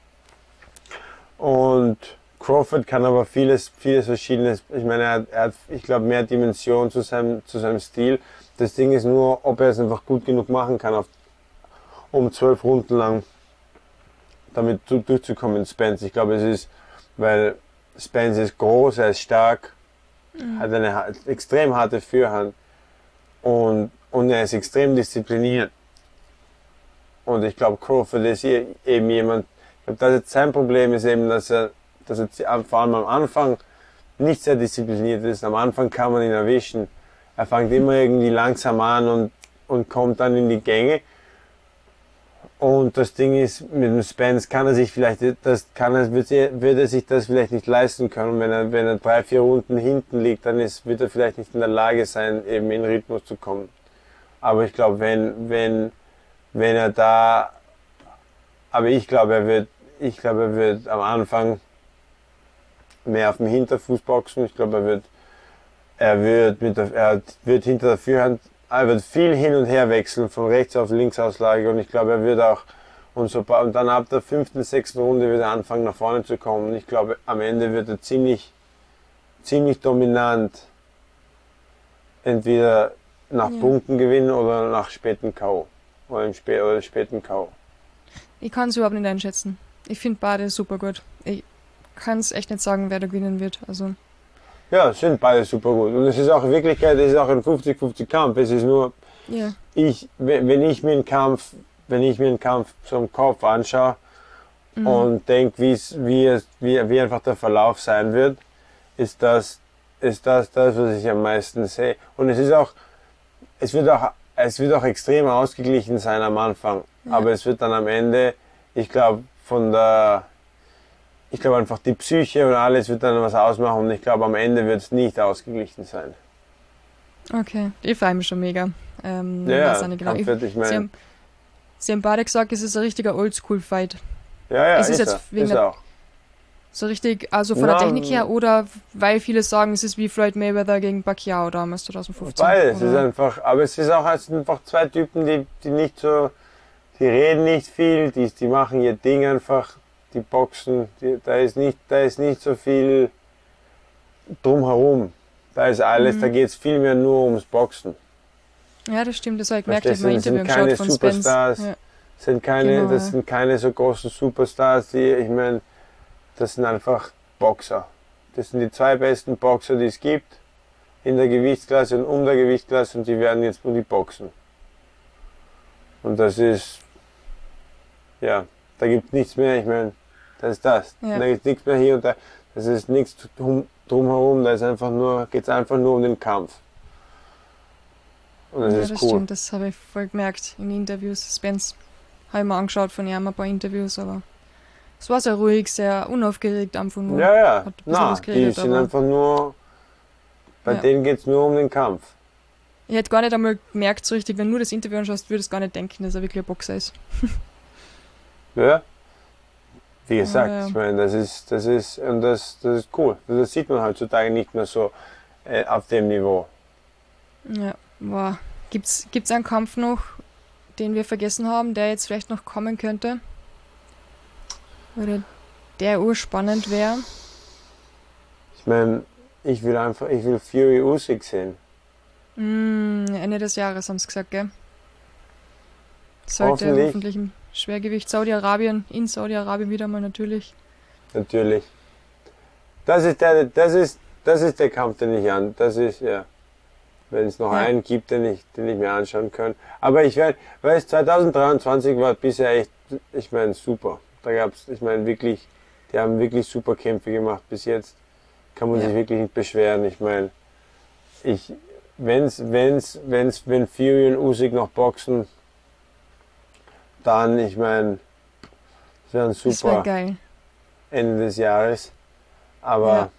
Und Crawford kann aber vieles, vieles Verschiedenes. Ich meine, er hat, er hat ich glaube, mehr Dimension zu seinem, zu seinem Stil. Das Ding ist nur, ob er es einfach gut genug machen kann, auf, um zwölf Runden lang damit du- durchzukommen, Spence. Ich glaube, es ist, weil Spence ist groß, er ist stark, hat eine ha- extrem harte Führhand und, und er ist extrem diszipliniert. Und ich glaube, Crawford ist e- eben jemand, ich glaube, das ist sein Problem ist eben, dass er, dass er zi- vor allem am Anfang nicht sehr diszipliniert ist. Am Anfang kann man ihn erwischen. Er fängt immer irgendwie langsam an und, und kommt dann in die Gänge. Und das Ding ist, mit dem Spence kann er sich vielleicht, das kann er, wird, er, wird er sich das vielleicht nicht leisten können. Und wenn er, wenn er drei, vier Runden hinten liegt, dann ist, wird er vielleicht nicht in der Lage sein, eben in Rhythmus zu kommen. Aber ich glaube, wenn, wenn, wenn er da, aber ich glaube, er wird, ich glaube, er wird am Anfang mehr auf dem Hinterfuß boxen. Ich glaube, er wird, er wird mit der, er wird hinter der Führhand, er wird viel hin und her wechseln, von rechts auf links Auslage und ich glaube, er wird auch, Und, so, und dann ab der fünften, sechsten Runde wird er anfangen nach vorne zu kommen. Und ich glaube, am Ende wird er ziemlich, ziemlich dominant entweder nach Ja. Punkten gewinnen oder nach späten K O. Oder im Spä oder späten K O. Ich kann es überhaupt nicht einschätzen. Ich finde beide super gut. Ich kann es echt nicht sagen, wer da gewinnen wird. Also, Ja, sind beide super gut. Und es ist auch in Wirklichkeit, es ist auch ein fünfzig fünfzig Kampf. Es ist nur, ja. ich, wenn wenn ich mir einen Kampf, wenn ich mir einen Kampf so im Kopf anschaue Mhm. und denke, wie es, wie es, wie, wie einfach der Verlauf sein wird, ist das, ist das das, was ich am meisten sehe. Und es ist auch, es wird auch, es wird auch extrem ausgeglichen sein am Anfang. Ja. Aber es wird dann am Ende, ich glaube, von der, ich glaube einfach die Psyche und alles wird dann was ausmachen und ich glaube am Ende wird es nicht ausgeglichen sein. Okay. Ich freue mich schon mega. Ähm, Ja, weiß auch ja, nicht genau. Kampf Ich, wird, ich sie, meine, haben, sie haben beide gesagt, es ist ein richtiger Oldschool-Fight. ja, ja, ist es ist, jetzt er, wegen ist der- er auch. So richtig, also von Na, der Technik her oder weil viele sagen, es ist wie Floyd Mayweather gegen Pacquiao damals zwanzig fünfzehn. Beides ist oder? einfach, aber es ist auch es sind einfach zwei Typen, die, die nicht so, die reden nicht viel, die, die machen ihr Ding einfach, die boxen, die, da ist nicht, da ist nicht so viel drumherum. Da ist alles, Mhm. da geht es viel mehr nur ums Boxen. Ja, das stimmt, das habe ich gemerkt. Ich Verstehst habe mal ein du, das sind Interview keine geschaut von Spence. Superstars. Ja. Sind keine, Genau, das ja. sind keine so großen Superstars, die, ich meine, das sind einfach Boxer. Das sind die zwei besten Boxer, die es gibt, in der Gewichtsklasse und um der Gewichtsklasse und die werden jetzt nur die boxen. Und das ist, ja, da gibt es nichts mehr, ich meine, das ist das. Ja. Da gibt es nichts mehr hier und da, das ist nichts drum, drumherum, da ist einfach nur, geht es einfach nur um den Kampf. Und das ja, ist das cool. stimmt, das habe ich voll gemerkt in Interviews. Spence habe ich mir angeschaut von ihm ein paar Interviews, aber es war sehr ruhig, sehr unaufgeregt einfach nur. Ja, ja, Hat ein bisschen na, was die geredet, sind aber- einfach nur, bei Ja. denen geht es nur um den Kampf. Ich hätte gar nicht einmal gemerkt, so richtig, wenn du das Interview anschaust, würdest du gar nicht denken, dass er wirklich ein Boxer ist. Ja. Wie gesagt, Ja, ja. ich meine, das ist, das ist, und das, das ist cool. Das sieht man heutzutage nicht mehr so äh, auf dem Niveau. Ja, wow. Gibt's, gibt's einen Kampf noch, den wir vergessen haben, der jetzt vielleicht noch kommen könnte? Oder der urspannend wäre? Ich meine, ich will einfach, ich will Fury Usyk sehen. Mm, Ende des Jahres haben sie gesagt, gell? Sollte Hoffentlich. hoffentlich im Schwergewicht Saudi-Arabien, in Saudi-Arabien wieder mal natürlich. Natürlich. Das ist der, das ist, das ist der Kampf, den ich an, das ist, ja. Wenn es noch Ja. einen gibt, den ich, den ich mir anschauen kann. Aber ich werde, weil zwanzig dreiundzwanzig war bisher echt, ich meine, super. Da gab's, ich meine, wirklich, die haben wirklich super Kämpfe gemacht bis jetzt. Kann man Ja. sich wirklich nicht beschweren. Ich meine, ich, wenn's, wenn's, wenn's, wenn Fury und Usyk noch boxen, dann, ich meine, das wäre ein Das wäre super geil. Ende des Jahres. Aber Ja.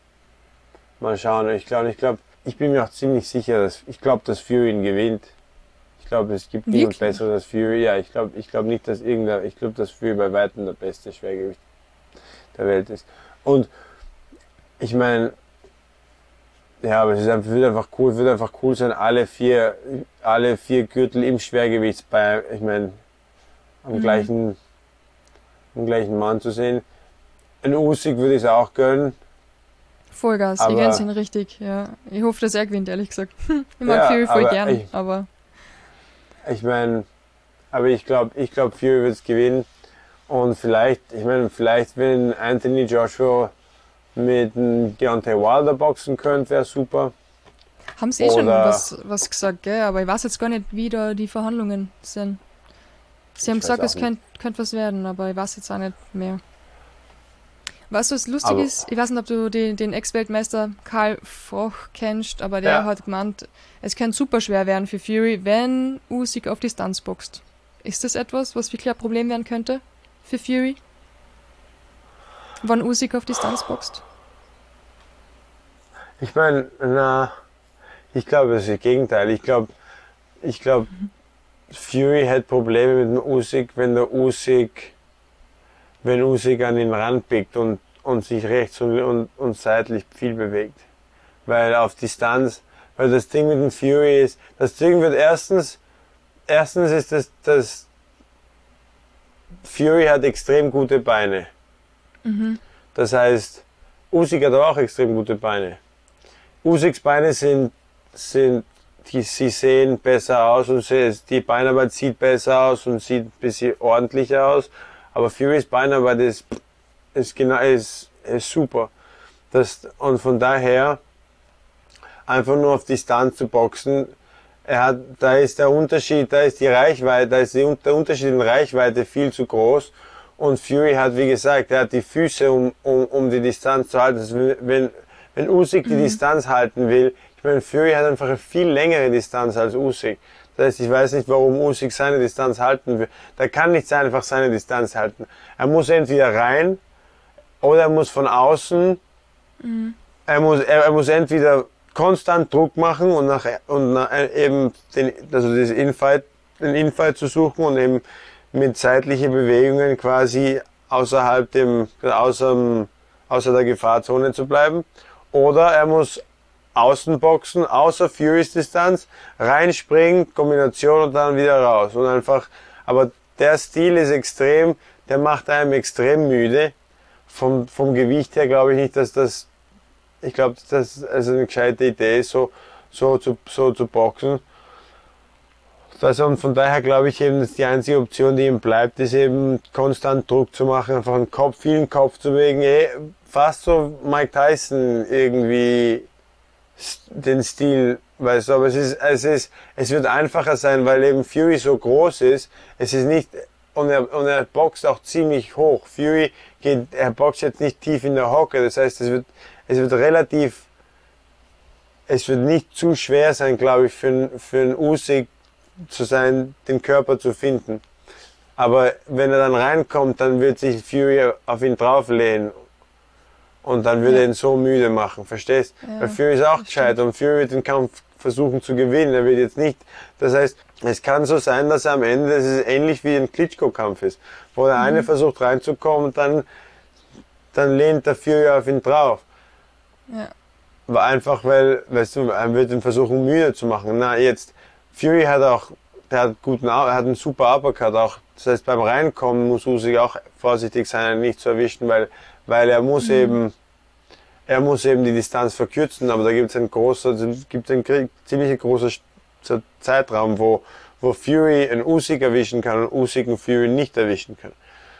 mal schauen. Ich glaube, ich glaube, ich bin mir auch ziemlich sicher, dass ich glaube, dass Fury ihn gewinnt. Ich glaube, es gibt niemand Wirklich? besseres als Fury. Ja, ich glaube, ich glaube nicht, dass irgendeiner, ich glaube, dass Fury bei weitem der beste Schwergewicht der Welt ist. Und ich meine, ja, aber es ist einfach, wird einfach cool, wird einfach cool sein, alle vier, alle vier Gürtel im Schwergewicht bei, ich meine, am Mhm. gleichen, am gleichen Mann zu sehen. Ein Usyk würde ich es auch gönnen. Vollgas, ich Aber- gönn's ihn richtig, ja. Ich hoffe, dass er gewinnt, ehrlich gesagt. Ich mag Ja, Fury voll aber gern, ich- aber Ich meine, aber ich glaube, ich glaube, Fury wird es gewinnen. Und vielleicht, ich meine, vielleicht, wenn Anthony Joshua mit einem Deontay Wilder boxen könnte, wäre super. haben sie eh schon Oder- was, was gesagt, gell? Aber ich weiß jetzt gar nicht, wie da die Verhandlungen sind. Sie haben Ich weiß gesagt, auch es nicht. könnte könnt was werden, aber ich weiß jetzt auch nicht mehr. Weißt du, was lustig Aber- ist? Ich weiß nicht, ob du den, den Ex-Weltmeister Karl Froch kennst, aber der Ja. hat gemeint, es kann super schwer werden für Fury, wenn Usyk auf Distanz boxt. Ist das etwas, was wirklich ein Problem werden könnte für Fury? Wann Usyk auf Distanz boxt? Ich meine, na, ich glaube, das ist das Gegenteil. Ich glaube, ich glaube, Fury hat Probleme mit dem Usyk, wenn der Usyk, wenn Usyk an ihn ranpickt und, und sich rechts und, und, und seitlich viel bewegt. Weil auf Distanz, weil das Ding mit dem Fury ist, das Ding wird erstens, erstens ist das, das, Fury hat extrem gute Beine. Mhm. Das heißt, Usyk hat aber auch extrem gute Beine. Usyks Beine sind, sind die, sie sehen besser aus und sie, die Beinarbeit sieht besser aus und sieht ein bisschen ordentlicher aus. Aber Furys Beinarbeit ist, ist, genau, ist, ist super. Das, und von daher einfach nur auf Distanz zu boxen, er hat, da ist der Unterschied, da ist die Reichweite, da ist die, der Unterschied in Reichweite viel zu groß. Und Fury hat, wie gesagt, er hat die Füße, um, um, um die Distanz zu halten. Also wenn, wenn Usyk die mhm. Distanz halten will, ich meine, Fury hat einfach eine viel längere Distanz als Usyk. Das heißt, ich weiß nicht, warum Usyk seine Distanz halten will. Der kann nicht einfach seine Distanz halten. Er muss entweder rein, oder er muss von außen, mhm. er muss, er, er muss entweder konstant Druck machen und nach, und nach eben den, also das Infight, den Infight zu suchen und eben mit zeitlichen Bewegungen quasi außerhalb dem, außer, außer der Gefahrzone zu bleiben. Oder er muss außen boxen, außer Furys Distanz, reinspringen, Kombination und dann wieder raus. Und einfach, aber der Stil ist extrem, der macht einem extrem müde. Vom, vom Gewicht her glaube ich nicht, dass das, ich glaube, dass das also eine gescheite Idee ist, so, so zu, so zu boxen. Also und von daher glaube ich eben, dass die einzige Option, die ihm bleibt, ist eben konstant Druck zu machen, einfach einen Kopf, vielen Kopf zu bewegen, eh, fast so Mike Tyson irgendwie den Stil, weißt du, aber es ist, es ist, es wird einfacher sein, weil eben Fury so groß ist, es ist nicht, und er, und er boxt auch ziemlich hoch. Fury geht, er boxt jetzt nicht tief in der Hocke, das heißt, es wird, es wird relativ, es wird nicht zu schwer sein, glaube ich, für, für einen Usyk zu sein, den Körper zu finden. Aber wenn er dann reinkommt, dann wird sich Fury auf ihn drauflehnen. Und dann würde ja. er ihn so müde machen, verstehst? Ja, weil Fury ist auch gescheit und Fury wird den Kampf versuchen zu gewinnen. Er wird jetzt nicht, das heißt, es kann so sein, dass er am Ende, das ist ähnlich wie ein Klitschko-Kampf ist, wo der mhm. eine versucht reinzukommen und dann, dann lehnt der Fury auf ihn drauf. Ja. Aber einfach, weil, weißt du, er wird ihn versuchen müde zu machen. Na, jetzt, Fury hat auch, der hat guten, er hat einen super Uppercut auch. Das heißt, beim Reinkommen muss Usyk auch vorsichtig sein, ihn nicht zu erwischen, weil, weil er muss mhm. eben, er muss eben die Distanz verkürzen, aber da gibt es ein großer, gibt ein ziemlich großer Zeitraum, wo, wo Fury einen Usyk erwischen kann und Usyk einen Fury nicht erwischen kann.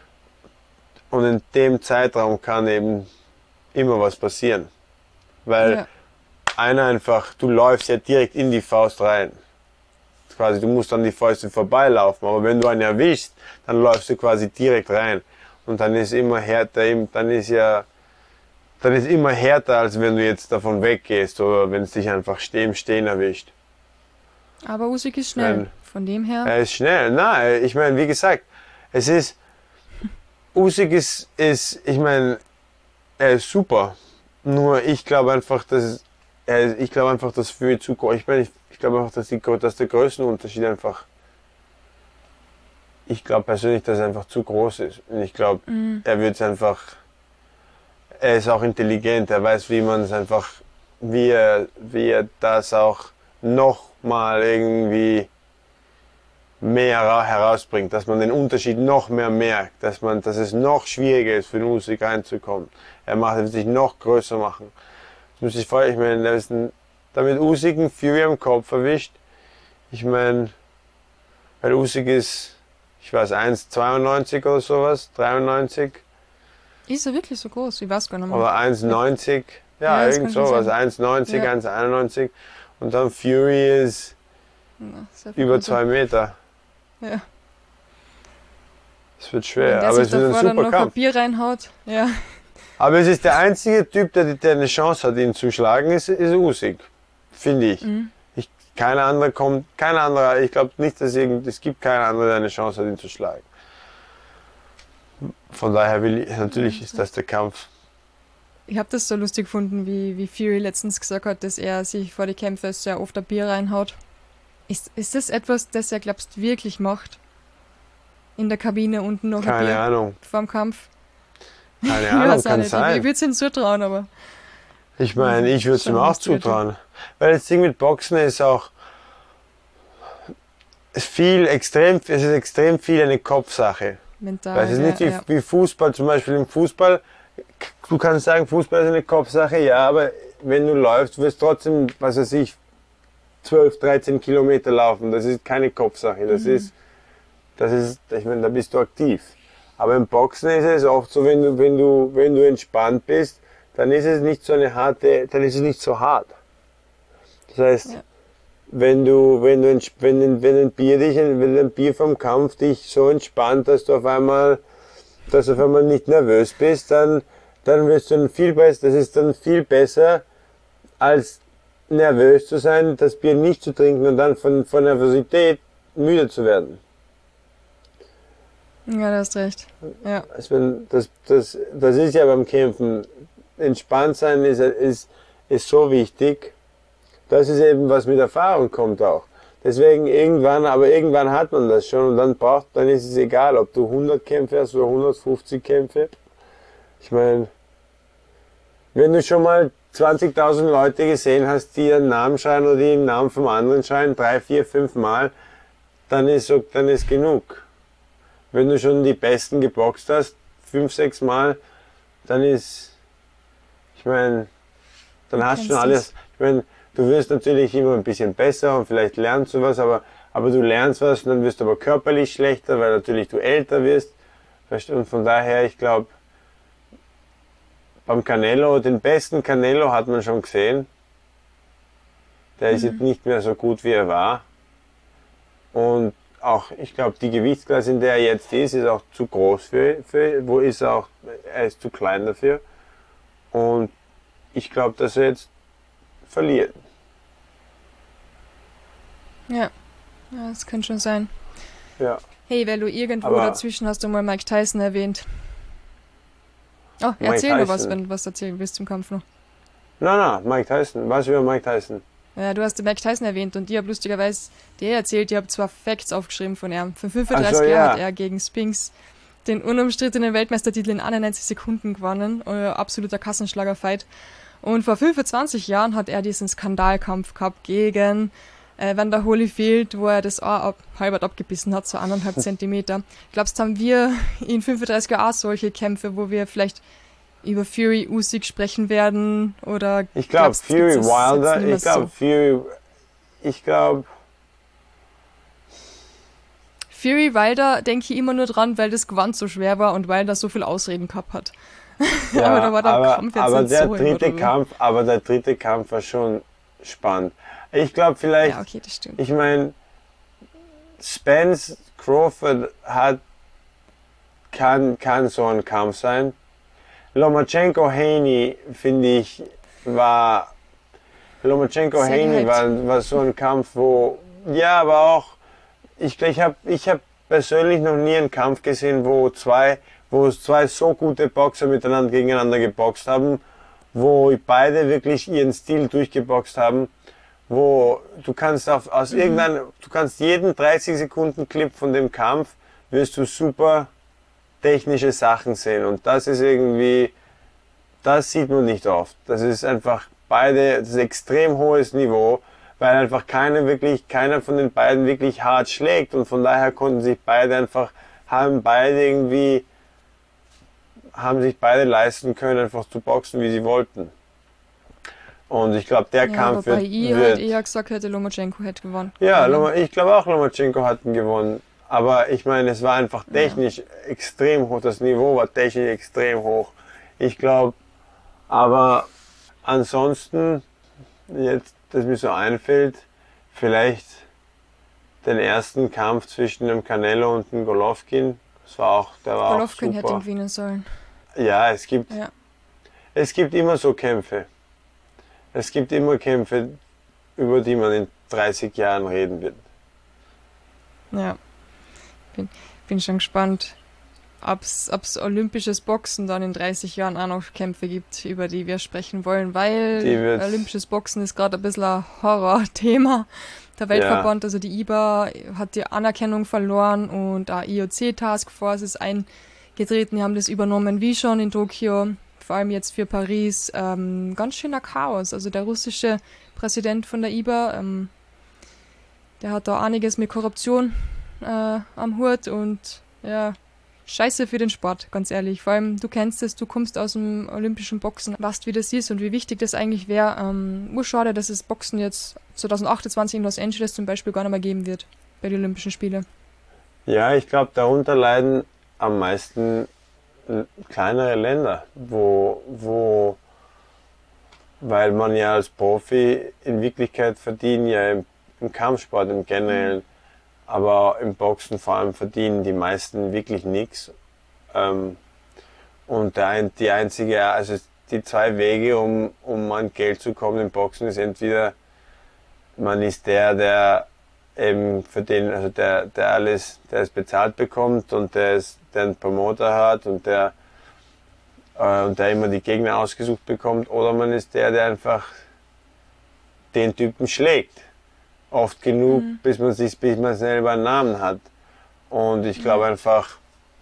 Und in dem Zeitraum kann eben immer was passieren. Weil ja. einer einfach, du läufst ja direkt in die Faust rein. Quasi, du musst an die Fäuste vorbeilaufen, aber wenn du einen erwischst, dann läufst du quasi direkt rein. Und dann ist immer härter, dann ist ja, dann ist immer härter, als wenn du jetzt davon weggehst oder wenn es dich einfach stehen, stehen erwischt. Aber Usyk ist schnell, Nein. von dem her. Er ist schnell, nein, ich meine, wie gesagt, es ist, Usyk ist, ist, ich meine, er ist super. Nur ich glaube einfach, dass, er, ich glaube einfach, dass Fury zu groß, ich meine, ich, ich glaube einfach, dass, die, dass der Größenunterschied einfach, ich glaube persönlich, dass er einfach zu groß ist. Und ich glaube, mhm. er wird es einfach, er ist auch intelligent, er weiß, wie man es einfach, wie er, wie er das auch noch mal irgendwie mehr herausbringt, dass man den Unterschied noch mehr merkt, dass man, dass es noch schwieriger ist, für den Usyk reinzukommen. Er macht, er wird sich noch größer machen. Das muss ich vorstellen, ich meine, da ist ein, damit Usyk einen Fury am Kopf erwischt. Ich meine, weil Usyk ist, ich weiß, eins Komma zweiundneunzig oder sowas, dreiundneunzig. Ist er wirklich so groß? Ich weiß gar nicht mehr. Oder eins Komma neunzig, ja, ja irgend sowas, eins Komma neunzig, ja. eins Komma einundneunzig. Und dann Fury ist Na, über zwei Meter. Ja. Es wird schwer, aber es wird ein super noch Kampf. Papier reinhaut. Ja. Aber es ist der einzige Typ, der, der eine Chance hat, ihn zu schlagen, ist, ist Usyk, finde ich. Mhm. ich. Keiner andere kommt, kein anderer, ich glaube nicht, dass irgend, es gibt keinen anderen, der eine Chance hat, ihn zu schlagen. Von daher will ich, natürlich ist das der Kampf. Ich habe das so lustig gefunden, wie, wie Fury letztens gesagt hat, dass er sich vor die Kämpfe sehr oft ein Bier reinhaut. Ist, ist das etwas, das er, glaubst, wirklich macht? In der Kabine unten noch Keine ein Bier Ahnung. vorm Kampf? Keine Ahnung, kann nicht. sein. Ich würde es ihm zutrauen, aber... Ich meine, ich würde es ihm auch zutrauen. Weil das Ding mit Boxen ist auch... Es, viel, extrem, es ist extrem viel eine Kopfsache. mental. Weil es ist nicht wie, ja. wie Fußball, zum Beispiel im Fußball, du kannst sagen, Fußball ist eine Kopfsache, ja, aber wenn du läufst, wirst du trotzdem, was weiß ich, zwölf, dreizehn Kilometer laufen. Das ist keine Kopfsache, das Mhm. ist, das ist, ich meine, da bist du aktiv. Aber im Boxen ist es oft so, wenn du, wenn du, wenn du entspannt bist, dann ist es nicht so eine harte, dann ist es nicht so hart. Das heißt, Ja. wenn du, wenn du, ents- wenn, wenn ein Bier dich, wenn ein Bier vom Kampf dich so entspannt, dass du auf einmal, dass du auf einmal nicht nervös bist, dann, dann wirst du dann viel besser, das ist dann viel besser, als nervös zu sein, das Bier nicht zu trinken und dann von, von Nervosität müde zu werden. Ja, du hast recht. Ja. Also wenn, das, das, das ist ja beim Kämpfen. Entspannt sein ist, ist, ist so wichtig. Das ist eben, was mit Erfahrung kommt auch. Deswegen irgendwann, aber irgendwann hat man das schon und dann braucht, dann ist es egal, ob du hundert Kämpfe hast oder hundertfünfzig Kämpfe. Ich meine, wenn du schon mal zwanzigtausend Leute gesehen hast, die ihren Namen schreien oder die den Namen vom anderen schreien, drei, vier, fünf Mal, dann ist, so- dann ist genug. Wenn du schon die Besten geboxt hast, fünf, sechs Mal, dann ist, ich meine, dann Du hast du schon kennst alles. es. Ich meine, du wirst natürlich immer ein bisschen besser und vielleicht lernst du was, aber, aber du lernst was und dann wirst du aber körperlich schlechter, weil natürlich du älter wirst. Weißt du, und von daher, ich glaube, beim Canelo, den besten Canelo hat man schon gesehen. Der ist jetzt Mhm. nicht mehr so gut, wie er war. Und auch, ich glaube, die Gewichtsklasse, in der er jetzt ist, ist auch zu groß für, für wo ist er auch, er ist zu klein dafür. Und ich glaube, dass er jetzt verliert. Ja. Ja, das könnte schon sein. Ja. Hey, weil du irgendwo Aber dazwischen hast du mal Mike Tyson erwähnt. Oh, Mike erzähl nur was, Tyson. wenn du was erzählen willst zum Kampf noch. Na, na, Mike Tyson. Was über Mike Tyson? Ja, du hast den Mike Tyson erwähnt und ich habe lustigerweise dir erzählt, ich habe zwar Facts aufgeschrieben von ihm. Von Ach fünfunddreißig so, Jahren hat ja. er gegen Spinks den unumstrittenen Weltmeistertitel in einundneunzig Sekunden gewonnen. Äh, absoluter Kassenschlager-Fight. Und vor fünfundzwanzig Jahren hat er diesen Skandalkampf gehabt gegen äh, Vander Holyfield, wo er das Ohr ab, halbert abgebissen hat, so anderthalb Zentimeter. Glaubst du, haben wir in fünfunddreißig Jahren auch solche Kämpfe, wo wir vielleicht über Fury Usyk sprechen werden? Oder Ich glaube, glaubst du, Fury gibt's das jetzt Wilder, nicht mehr ich glaube, so? Fury, ich glaube, Fury Wilder denke ich immer nur dran, weil das Gewand so schwer war und Wilder so viel Ausreden gehabt hat. ja, Aber da war der aber, Kampf jetzt aber nicht der so dritte immer Kampf, aber der dritte Kampf war schon spannend. Ich glaube vielleicht, Ja, okay, das stimmt. ich meine, Spence Crawford hat, kann, kann so ein Kampf sein. Lomachenko Haney, finde ich, war, Lomachenko Sehr Haney gehypt. war, war so ein Kampf, wo, ja, aber auch, ich, ich habe ich hab persönlich noch nie einen Kampf gesehen, wo zwei, wo zwei so gute Boxer miteinander gegeneinander geboxt haben, wo beide wirklich ihren Stil durchgeboxt haben, wo du kannst auf, aus Mhm. irgendeinem, du kannst jeden dreißig Sekunden Clip von dem Kampf, wirst du super technische Sachen sehen und das ist irgendwie, das sieht man nicht oft. Das ist einfach beide, das ist extrem hohes Niveau, weil einfach keiner wirklich, keiner von den beiden wirklich hart schlägt und von daher konnten sich beide einfach, haben beide irgendwie, haben sich beide leisten können, einfach zu boxen, wie sie wollten. Und ich glaube, der Ja, Kampf wobei wird, ich halt wird eher gesagt hätte, Lomachenko hätte gewonnen. ja, gewonnen. Loma- ich glaube auch, Lomachenko hat ihn gewonnen. Aber ich meine, es war einfach Ja. technisch extrem hoch. Das Niveau war technisch extrem hoch. Ich glaube, aber ansonsten, jetzt, das mir so einfällt, vielleicht den ersten Kampf zwischen dem Canelo und dem Golovkin. Das war auch, der war auch Golovkin hätte ihn super. gewinnen sollen. Ja, es gibt, Ja. es gibt immer so Kämpfe. Es gibt immer Kämpfe, über die man in dreißig Jahren reden wird. Ja. Bin, bin schon gespannt, ob es olympisches Boxen dann in dreißig Jahren auch noch Kämpfe gibt, über die wir sprechen wollen, weil Die wird's- olympisches Boxen ist gerade ein bisschen ein Horrorthema. Der Weltverband, also die I B A, hat die Anerkennung verloren und der I O C Taskforce ist eingetreten, die haben das übernommen, wie schon in Tokio, vor allem jetzt für Paris. Ähm, ganz schöner Chaos. Also der russische Präsident von der I B A, ähm, der hat da einiges mit Korruption äh, am Hut und ja, scheiße für den Sport, ganz ehrlich. Vor allem, du kennst es, du kommst aus dem olympischen Boxen, weißt, wie das ist und wie wichtig das eigentlich wäre. Ähm, nur schade, dass es Boxen jetzt zwanzig achtundzwanzig in Los Angeles zum Beispiel gar nicht mehr geben wird, bei den Olympischen Spielen. Ja, ich glaube, darunter leiden am meisten kleinere Länder, wo, wo, weil man ja als Profi in Wirklichkeit verdient ja im, im Kampfsport im Generellen, mhm. aber im Boxen vor allem verdienen die meisten wirklich nichts. Ähm, und der, die einzige, also die zwei Wege, um, um an Geld zu kommen im Boxen, ist entweder man ist der, der eben für den, also der, der alles, der es bezahlt bekommt und der ist, der einen Promoter hat und der, äh, und der immer die Gegner ausgesucht bekommt, oder man ist der, der einfach den Typen schlägt. Oft genug, mhm. bis man sich, bis man selber einen Namen hat. Und ich glaube einfach,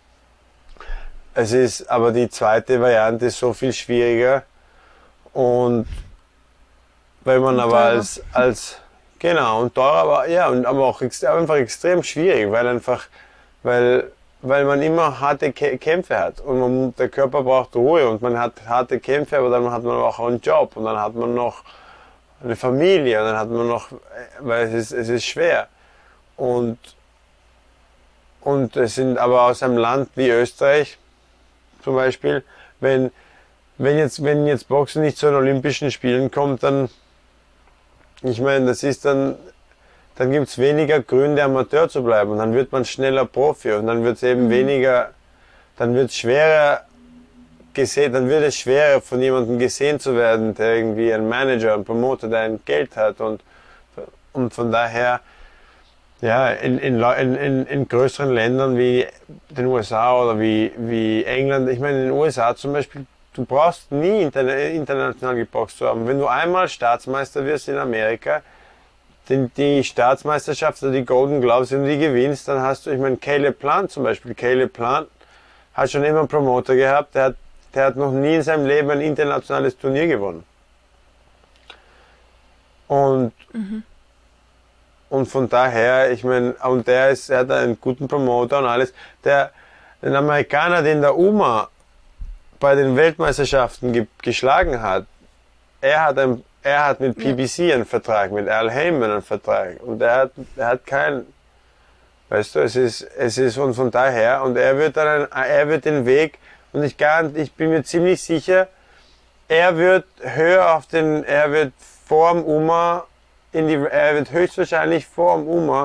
es ist, aber die zweite Variante ist so viel schwieriger und wenn man und aber als, als, genau, und teurer, aber, ja, und aber auch ex, einfach extrem schwierig, weil einfach, weil, weil man immer harte Kämpfe hat und man, der Körper braucht Ruhe und man hat harte Kämpfe, aber dann hat man auch einen Job und dann hat man noch eine Familie und dann hat man noch, weil es ist, es ist schwer. Und, und es sind aber aus einem Land wie Österreich zum Beispiel, wenn, wenn jetzt, wenn jetzt Boxen nicht zu den Olympischen Spielen kommt, dann, ich meine, das ist dann, dann gibt es weniger Gründe, Amateur zu bleiben und dann wird man schneller Profi und dann wird es eben mhm. weniger, dann wird es schwerer gesehen, dann wird es schwerer von jemandem gesehen zu werden, der irgendwie ein Manager, ein Promoter, der ein Geld hat und, und von daher, ja, in, in, in, in größeren Ländern wie den U S A oder wie, wie England, ich meine in den U S A zum Beispiel, du brauchst nie interna international geboxt zu haben. Wenn du einmal Staatsmeister wirst in Amerika, die, die Staatsmeisterschaft oder die Golden Gloves, wenn du die gewinnst, dann hast du, ich meine, Caleb Plant zum Beispiel, Caleb Plant hat schon immer einen Promoter gehabt, der hat, der hat noch nie in seinem Leben ein internationales Turnier gewonnen. Und, mhm. und von daher, ich meine, und der ist, er hat einen guten Promoter und alles, der, den Amerikaner, den der Uma bei den Weltmeisterschaften ge geschlagen hat, er hat, ein, er hat mit P B C einen Vertrag, mit Al Heyman einen Vertrag und er hat, er hat keinen, weißt du, es ist, es ist und von daher, und er wird dann, ein, er wird den Weg, und ich gar, ich bin mir ziemlich sicher, er wird höher auf den, er wird vor dem Uma, in die, er wird höchstwahrscheinlich vor dem Uma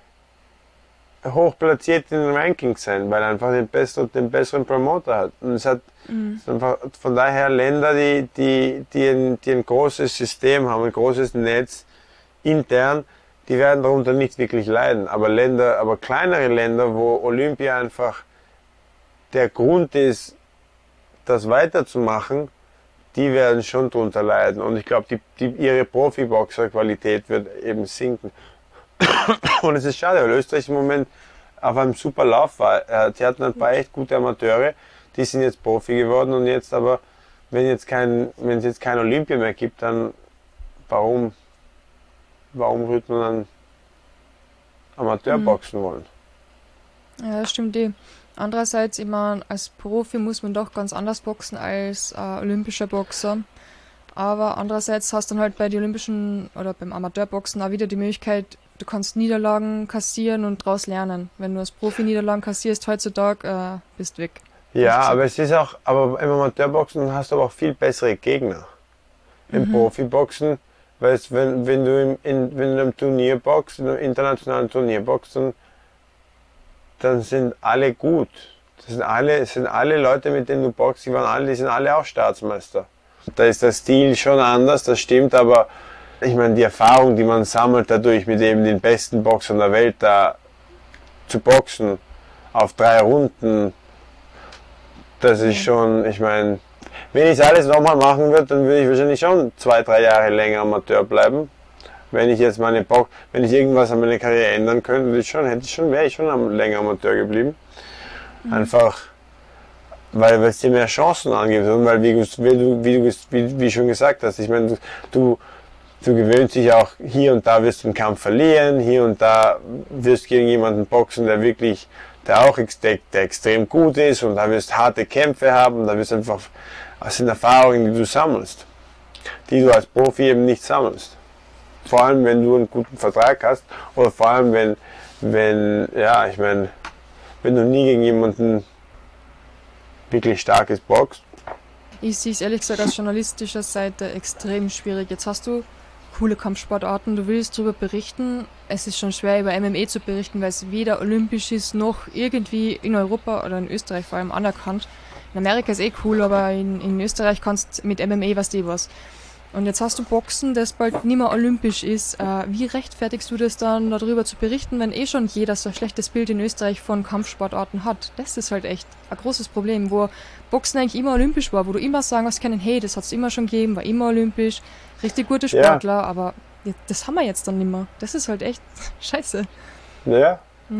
hoch platziert in den Rankings sein, weil er einfach den besseren, den besseren Promoter hat. Und es hat mhm. es einfach von daher Länder, die, die, die, ein, die ein großes System haben, ein großes Netz intern, die werden darunter nicht wirklich leiden. Aber Länder, aber kleinere Länder, wo Olympia einfach der Grund ist, das weiterzumachen, die werden schon darunter leiden. Und ich glaube, die, die, ihre Profiboxer-Qualität wird eben sinken. Und es ist schade, weil Österreich im Moment auf einem super Lauf war. Die hatten ein paar echt gute Amateure, die sind jetzt Profi geworden und jetzt aber, wenn jetzt kein, wenn es jetzt kein Olympia mehr gibt, dann warum, warum würde man dann Amateurboxen mhm. wollen? Ja, das stimmt eh. Andererseits, ich meine, als Profi muss man doch ganz anders boxen als äh, olympischer Boxer. Aber andererseits hast du dann halt bei den Olympischen oder beim Amateurboxen auch wieder die Möglichkeit, du kannst Niederlagen kassieren und daraus lernen. Wenn du als Profi Niederlagen kassierst heutzutage, äh, bist weg. Ja, aber es ist auch, aber im Amateurboxen hast du aber auch viel bessere Gegner. Im mhm. Profiboxen, weißt, wenn, wenn du im, in, wenn du im Turnier boxst, in einem internationalen Turnier boxst, dann, dann sind alle gut. Das sind alle, es sind alle Leute, mit denen du boxst, die waren alle, die sind alle auch Staatsmeister. Da ist der Stil schon anders, das stimmt, aber ich meine, die Erfahrung, die man sammelt dadurch, mit eben den besten Boxern der Welt da zu boxen, auf drei Runden, das ist schon, ich meine, wenn ich es alles nochmal machen würde, dann würde ich wahrscheinlich schon zwei, drei Jahre länger Amateur bleiben. Wenn ich jetzt meine Box, wenn ich irgendwas an meiner Karriere ändern könnte, würde ich schon, hätte ich schon, wäre ich schon länger Amateur geblieben. Mhm. Einfach, weil es dir mehr Chancen angibt und weil, wie, wie, du, wie, du, wie, wie schon gesagt hast, ich meine, du, du, du gewöhnst dich auch, hier und da wirst du einen Kampf verlieren, hier und da wirst du gegen jemanden boxen, der wirklich der auch ex der, der extrem gut ist und da wirst harte Kämpfe haben, da wirst einfach, das sind Erfahrungen, die du sammelst, die du als Profi eben nicht sammelst. Vor allem, wenn du einen guten Vertrag hast oder vor allem, wenn, wenn, ja, ich meine, wenn du nie gegen jemanden wirklich starkes boxt. Ich sehe es ehrlich gesagt aus journalistischer Seite extrem schwierig. Jetzt hast du coole Kampfsportarten, du willst darüber berichten. Es ist schon schwer, über M M A zu berichten, weil es weder olympisch ist, noch irgendwie in Europa oder in Österreich vor allem anerkannt. In Amerika ist eh cool, aber in, in Österreich kannst du mit M M A was eh was. Und jetzt hast du Boxen, das bald nicht mehr olympisch ist. Äh, wie rechtfertigst du das dann, darüber zu berichten, wenn eh schon jeder so ein schlechtes Bild in Österreich von Kampfsportarten hat? Das ist halt echt ein großes Problem, wo Boxen eigentlich immer olympisch war, wo du immer sagen hast können, hey, das hat es immer schon gegeben, war immer olympisch, richtig gute Sportler, ja. Aber das haben wir jetzt dann nicht mehr. Das ist halt echt scheiße. Ja. Ja.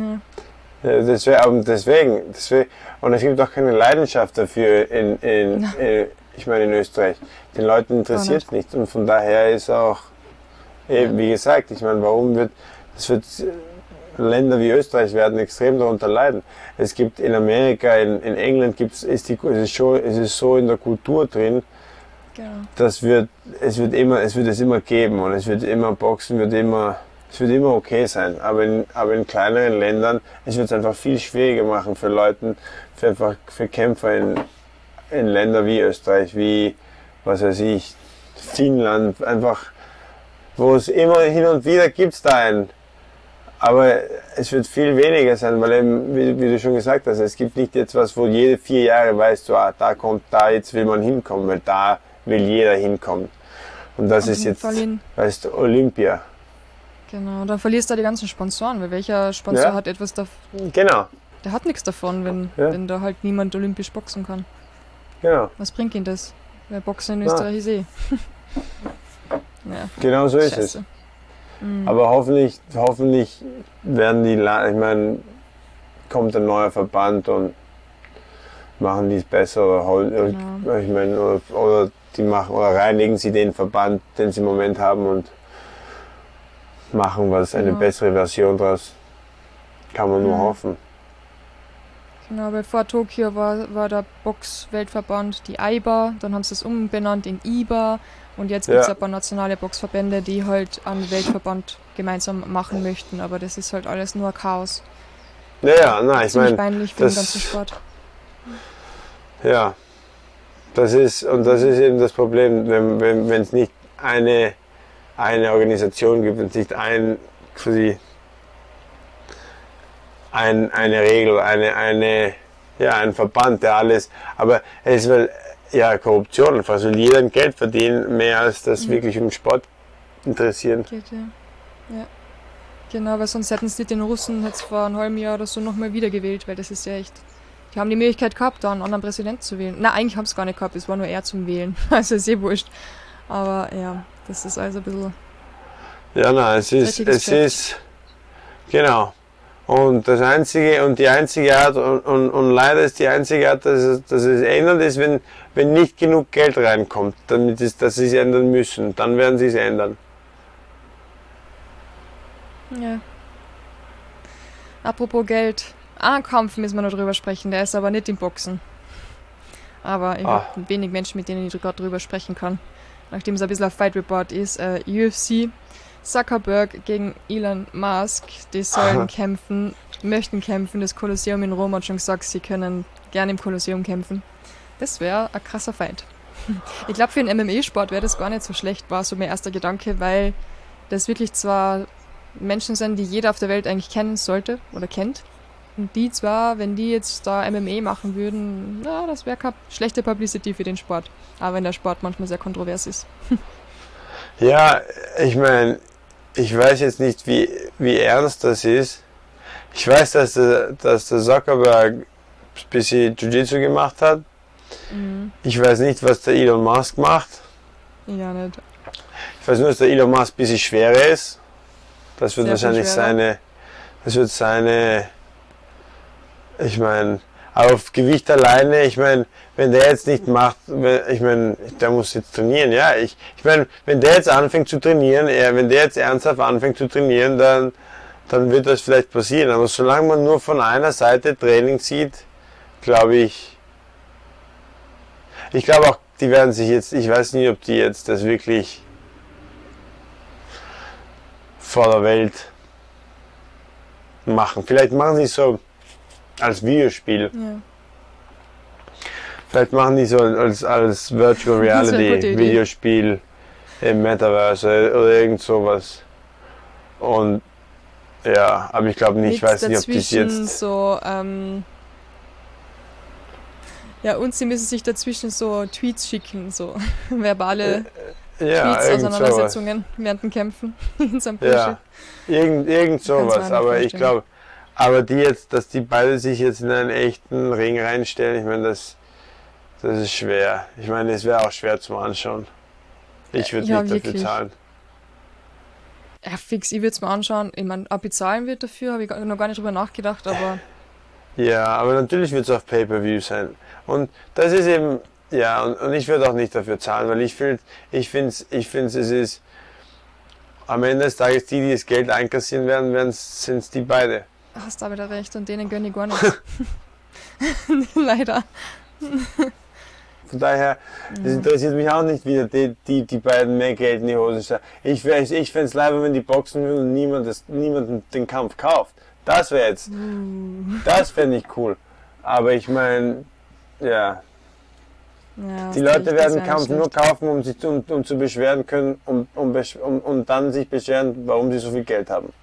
Ja, deswegen, deswegen, deswegen, und es gibt auch keine Leidenschaft dafür in, in, in ich meine in Österreich. Den Leuten interessiert es nicht und von daher ist auch, eben, wie gesagt, ich meine, warum wird, das wird, Länder wie Österreich werden extrem darunter leiden. Es gibt in Amerika, in, in England gibt's, ist die, es ist schon, es ist so in der Kultur drin, genau. Das wird, es wird immer, es wird es immer geben und es wird immer, Boxen wird immer, es wird immer okay sein, aber in, aber in kleineren Ländern, es wird es einfach viel schwieriger machen für Leute, für einfach, für Kämpfer in, in Länder wie Österreich, wie, was weiß ich, Finnland, einfach, wo es immer hin und wieder gibt's da einen, aber es wird viel weniger sein, weil eben, wie, wie du schon gesagt hast, es gibt nicht jetzt was, wo jede vier Jahre weißt du, ah, da kommt, da jetzt will man hinkommen, weil da will jeder hinkommen. Und das und ist jetzt, verlieren. Weißt du, Olympia. Genau, dann verlierst du die ganzen Sponsoren, weil welcher Sponsor ja. hat etwas davon? Genau. Der hat nichts davon, wenn, ja. wenn da halt niemand olympisch boxen kann. Genau. Was bringt ihn das? Weil Boxen in Österreich ist eh. Ja. Genau so ist Scheiße. es. Mhm. Aber hoffentlich, hoffentlich werden die, ich meine, kommt ein neuer Verband und machen die es besser oder, genau. ich meine, oder, oder die machen oder reinigen sie den Verband, den sie im Moment haben und machen was eine genau. bessere Version draus. Kann man nur mhm. hoffen. Genau, weil vor Tokio war, war der Box-Weltverband die A I B A, dann haben sie es umbenannt in I B A und jetzt gibt es ja. ein paar nationale Boxverbände, die halt einen Weltverband gemeinsam machen möchten, aber das ist halt alles nur Chaos. Ja, ja, nein, ich meine, peinlich für das, den ganzen Sport. Ja, das ist, und das ist eben das Problem, wenn wenn wenn es nicht eine, eine Organisation gibt, wenn es nicht ein, quasi, Ein, eine Regel, eine, eine, ja, ein Verband, der alles, aber es will, ja, Korruption einfach, es will jeder ein Geld verdienen, mehr als das mhm. wirklich um Sport interessieren. Geht, ja. Ja. Genau, weil sonst hätten sie den Russen jetzt vor einem halben Jahr oder so nochmal wiedergewählt, weil das ist ja echt, die haben die Möglichkeit gehabt, da einen anderen Präsidenten zu wählen. Na, eigentlich haben sie gar nicht gehabt, es war nur er zum Wählen, also ist eh wurscht. Aber ja, das ist also ein bisschen... Ja, nein, es ist, es ist, genau. Und das einzige und die einzige Art und, und, und leider ist die einzige Art, dass es, dass es ändert, ist, wenn, wenn nicht genug Geld reinkommt, damit es, dass sie es ändern müssen. Dann werden sie es ändern. Ja. Apropos Geld, einen Kampf müssen wir noch drüber sprechen, der ist aber nicht im Boxen. Aber ich ah. habe wenig Menschen, mit denen ich gerade drüber sprechen kann. Nachdem es ein bisschen auf Fight Report ist, äh, U F C. Zuckerberg gegen Elon Musk, die sollen Aha. kämpfen, möchten kämpfen. Das Kolosseum in Rom hat schon gesagt, sie können gerne im Kolosseum kämpfen. Das wäre ein krasser Fight. Ich glaube, für einen M M A-Sport wäre das gar nicht so schlecht, war so mein erster Gedanke, weil das wirklich zwar Menschen sind, die jeder auf der Welt eigentlich kennen sollte oder kennt. Und die zwar, wenn die jetzt da M M A machen würden, na, das wäre keine schlechte Publicity für den Sport. Aber wenn der Sport manchmal sehr kontrovers ist. Ja, ich meine, ich weiß jetzt nicht, wie, wie ernst das ist. Ich weiß, dass der, dass der Zuckerberg ein bisschen Jiu-Jitsu gemacht hat. Mhm. Ich weiß nicht, was der Elon Musk macht. Ja, nicht. Ich weiß nur, dass der Elon Musk ein bisschen schwerer ist. Das wird Sehr wahrscheinlich seine, das wird seine, ich meine, auf Gewicht alleine, ich meine, wenn der jetzt nicht macht, ich meine, der muss jetzt trainieren, ja, ich, ich meine, wenn der jetzt anfängt zu trainieren, er, wenn der jetzt ernsthaft anfängt zu trainieren, dann, dann wird das vielleicht passieren. Aber solange man nur von einer Seite Training sieht, glaube ich, ich glaube auch, die werden sich jetzt, ich weiß nicht, ob die jetzt das wirklich vor der Welt machen. Vielleicht machen sie es so als Videospiel. Ja. Vielleicht machen die so als, als Virtual Reality Videospiel im Metaverse oder irgend sowas. Und ja, aber ich glaube nicht, ich weiß nicht, ob die es jetzt... so, ähm, ja, und sie müssen sich dazwischen so Tweets schicken, so verbale ja, Tweets, Auseinandersetzungen während den Kämpfen in so einem Ja, irgend, irgend sowas, aber ich glaube, aber die jetzt, dass die beide sich jetzt in einen echten Ring reinstellen, ich meine, das, das ist schwer. Ich meine, es wäre auch schwer zum Anschauen. Ich würde ja, nicht wirklich. dafür zahlen. Ja, fix, ich würde es mir anschauen. Ich meine, ob ich zahlen wird dafür, habe ich noch gar nicht drüber nachgedacht, aber... Ja, aber natürlich wird es auf Pay-Per-View sein. Und das ist eben, ja, und, und ich würde auch nicht dafür zahlen, weil ich finde, ich finde, ich finde, es ist, am Ende des Tages die, die das Geld einkassieren werden, werden sind es die beide. Hast da wieder recht, und denen gönne ich gar nichts. Leider. Von daher, das interessiert mich auch nicht, wie die, die, die beiden mehr Geld in die Hose stellen. Ich, ich fände es leider, wenn die boxen würden und niemand, das, niemand den Kampf kauft. Das wäre jetzt, Uh. das fände ich cool. Aber ich meine, ja, Ja, die Leute werden den Kampf nur kaufen, um sich um, um zu beschweren können, um, um, um, um dann sich beschweren, warum sie so viel Geld haben.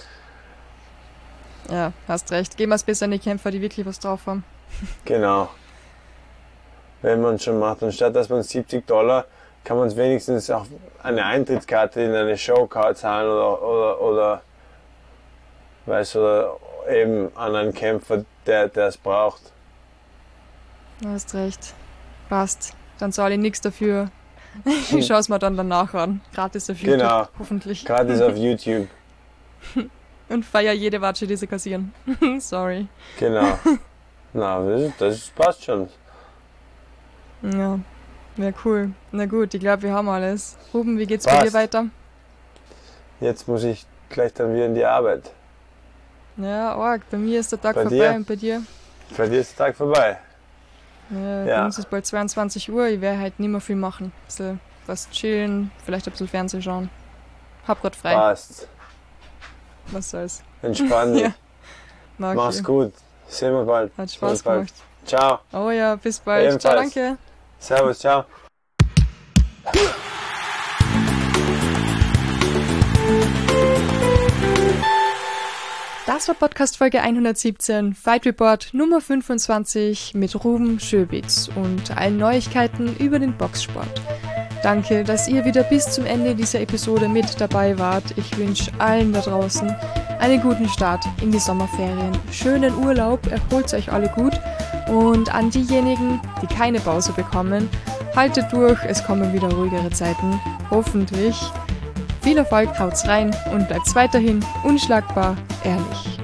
Ja, hast recht. Gehen wir es besser an die Kämpfer, die wirklich was drauf haben. Genau. Wenn man es schon macht. Und statt dass man siebzig Dollar, kann man es wenigstens auch eine Eintrittskarte in eine Showcard zahlen oder, oder, oder, weißt du, oder eben an einen Kämpfer, der es braucht. Du hast recht. Passt. Dann zahle ich nichts dafür. Ich schaue es mir dann danach an. Gratis auf YouTube. Genau. Hoffentlich. Gratis auf YouTube. Und feier jede Watsche, die sie kassieren. Sorry. Genau. Na, das, das passt schon. Ja, wäre cool. Na gut, ich glaube, wir haben alles. Ruben, wie geht's Passt. bei dir weiter? Jetzt muss ich gleich dann wieder in die Arbeit. Ja, arg. Bei mir ist der Tag Bei vorbei dir? und bei dir? Bei dir ist der Tag vorbei. Ja, Ja. bei uns ist bald zweiundzwanzig Uhr. Ich werde halt nicht mehr viel machen. Ein bisschen was chillen, vielleicht ein bisschen Fernsehen schauen. Hab grad frei. Passt. Was soll's. Entspann dich. Ja. Mag Mach's ich. gut. Sehen wir bald. Hat Spaß Bis bald. gemacht. Ciao. Oh ja, bis bald. Ebenfalls. Ciao, danke. Servus, ciao. Das war Podcast Folge hundertsiebzehn, Fight Report Nummer fünfundzwanzig mit Ruben Schöbitz und allen Neuigkeiten über den Boxsport. Danke, dass ihr wieder bis zum Ende dieser Episode mit dabei wart. Ich wünsche allen da draußen einen guten Start in die Sommerferien. Schönen Urlaub, erholt euch alle gut. Und an diejenigen, die keine Pause bekommen, haltet durch, es kommen wieder ruhigere Zeiten. Hoffentlich. Viel Erfolg, haut's rein und bleibt weiterhin unschlagbar ehrlich.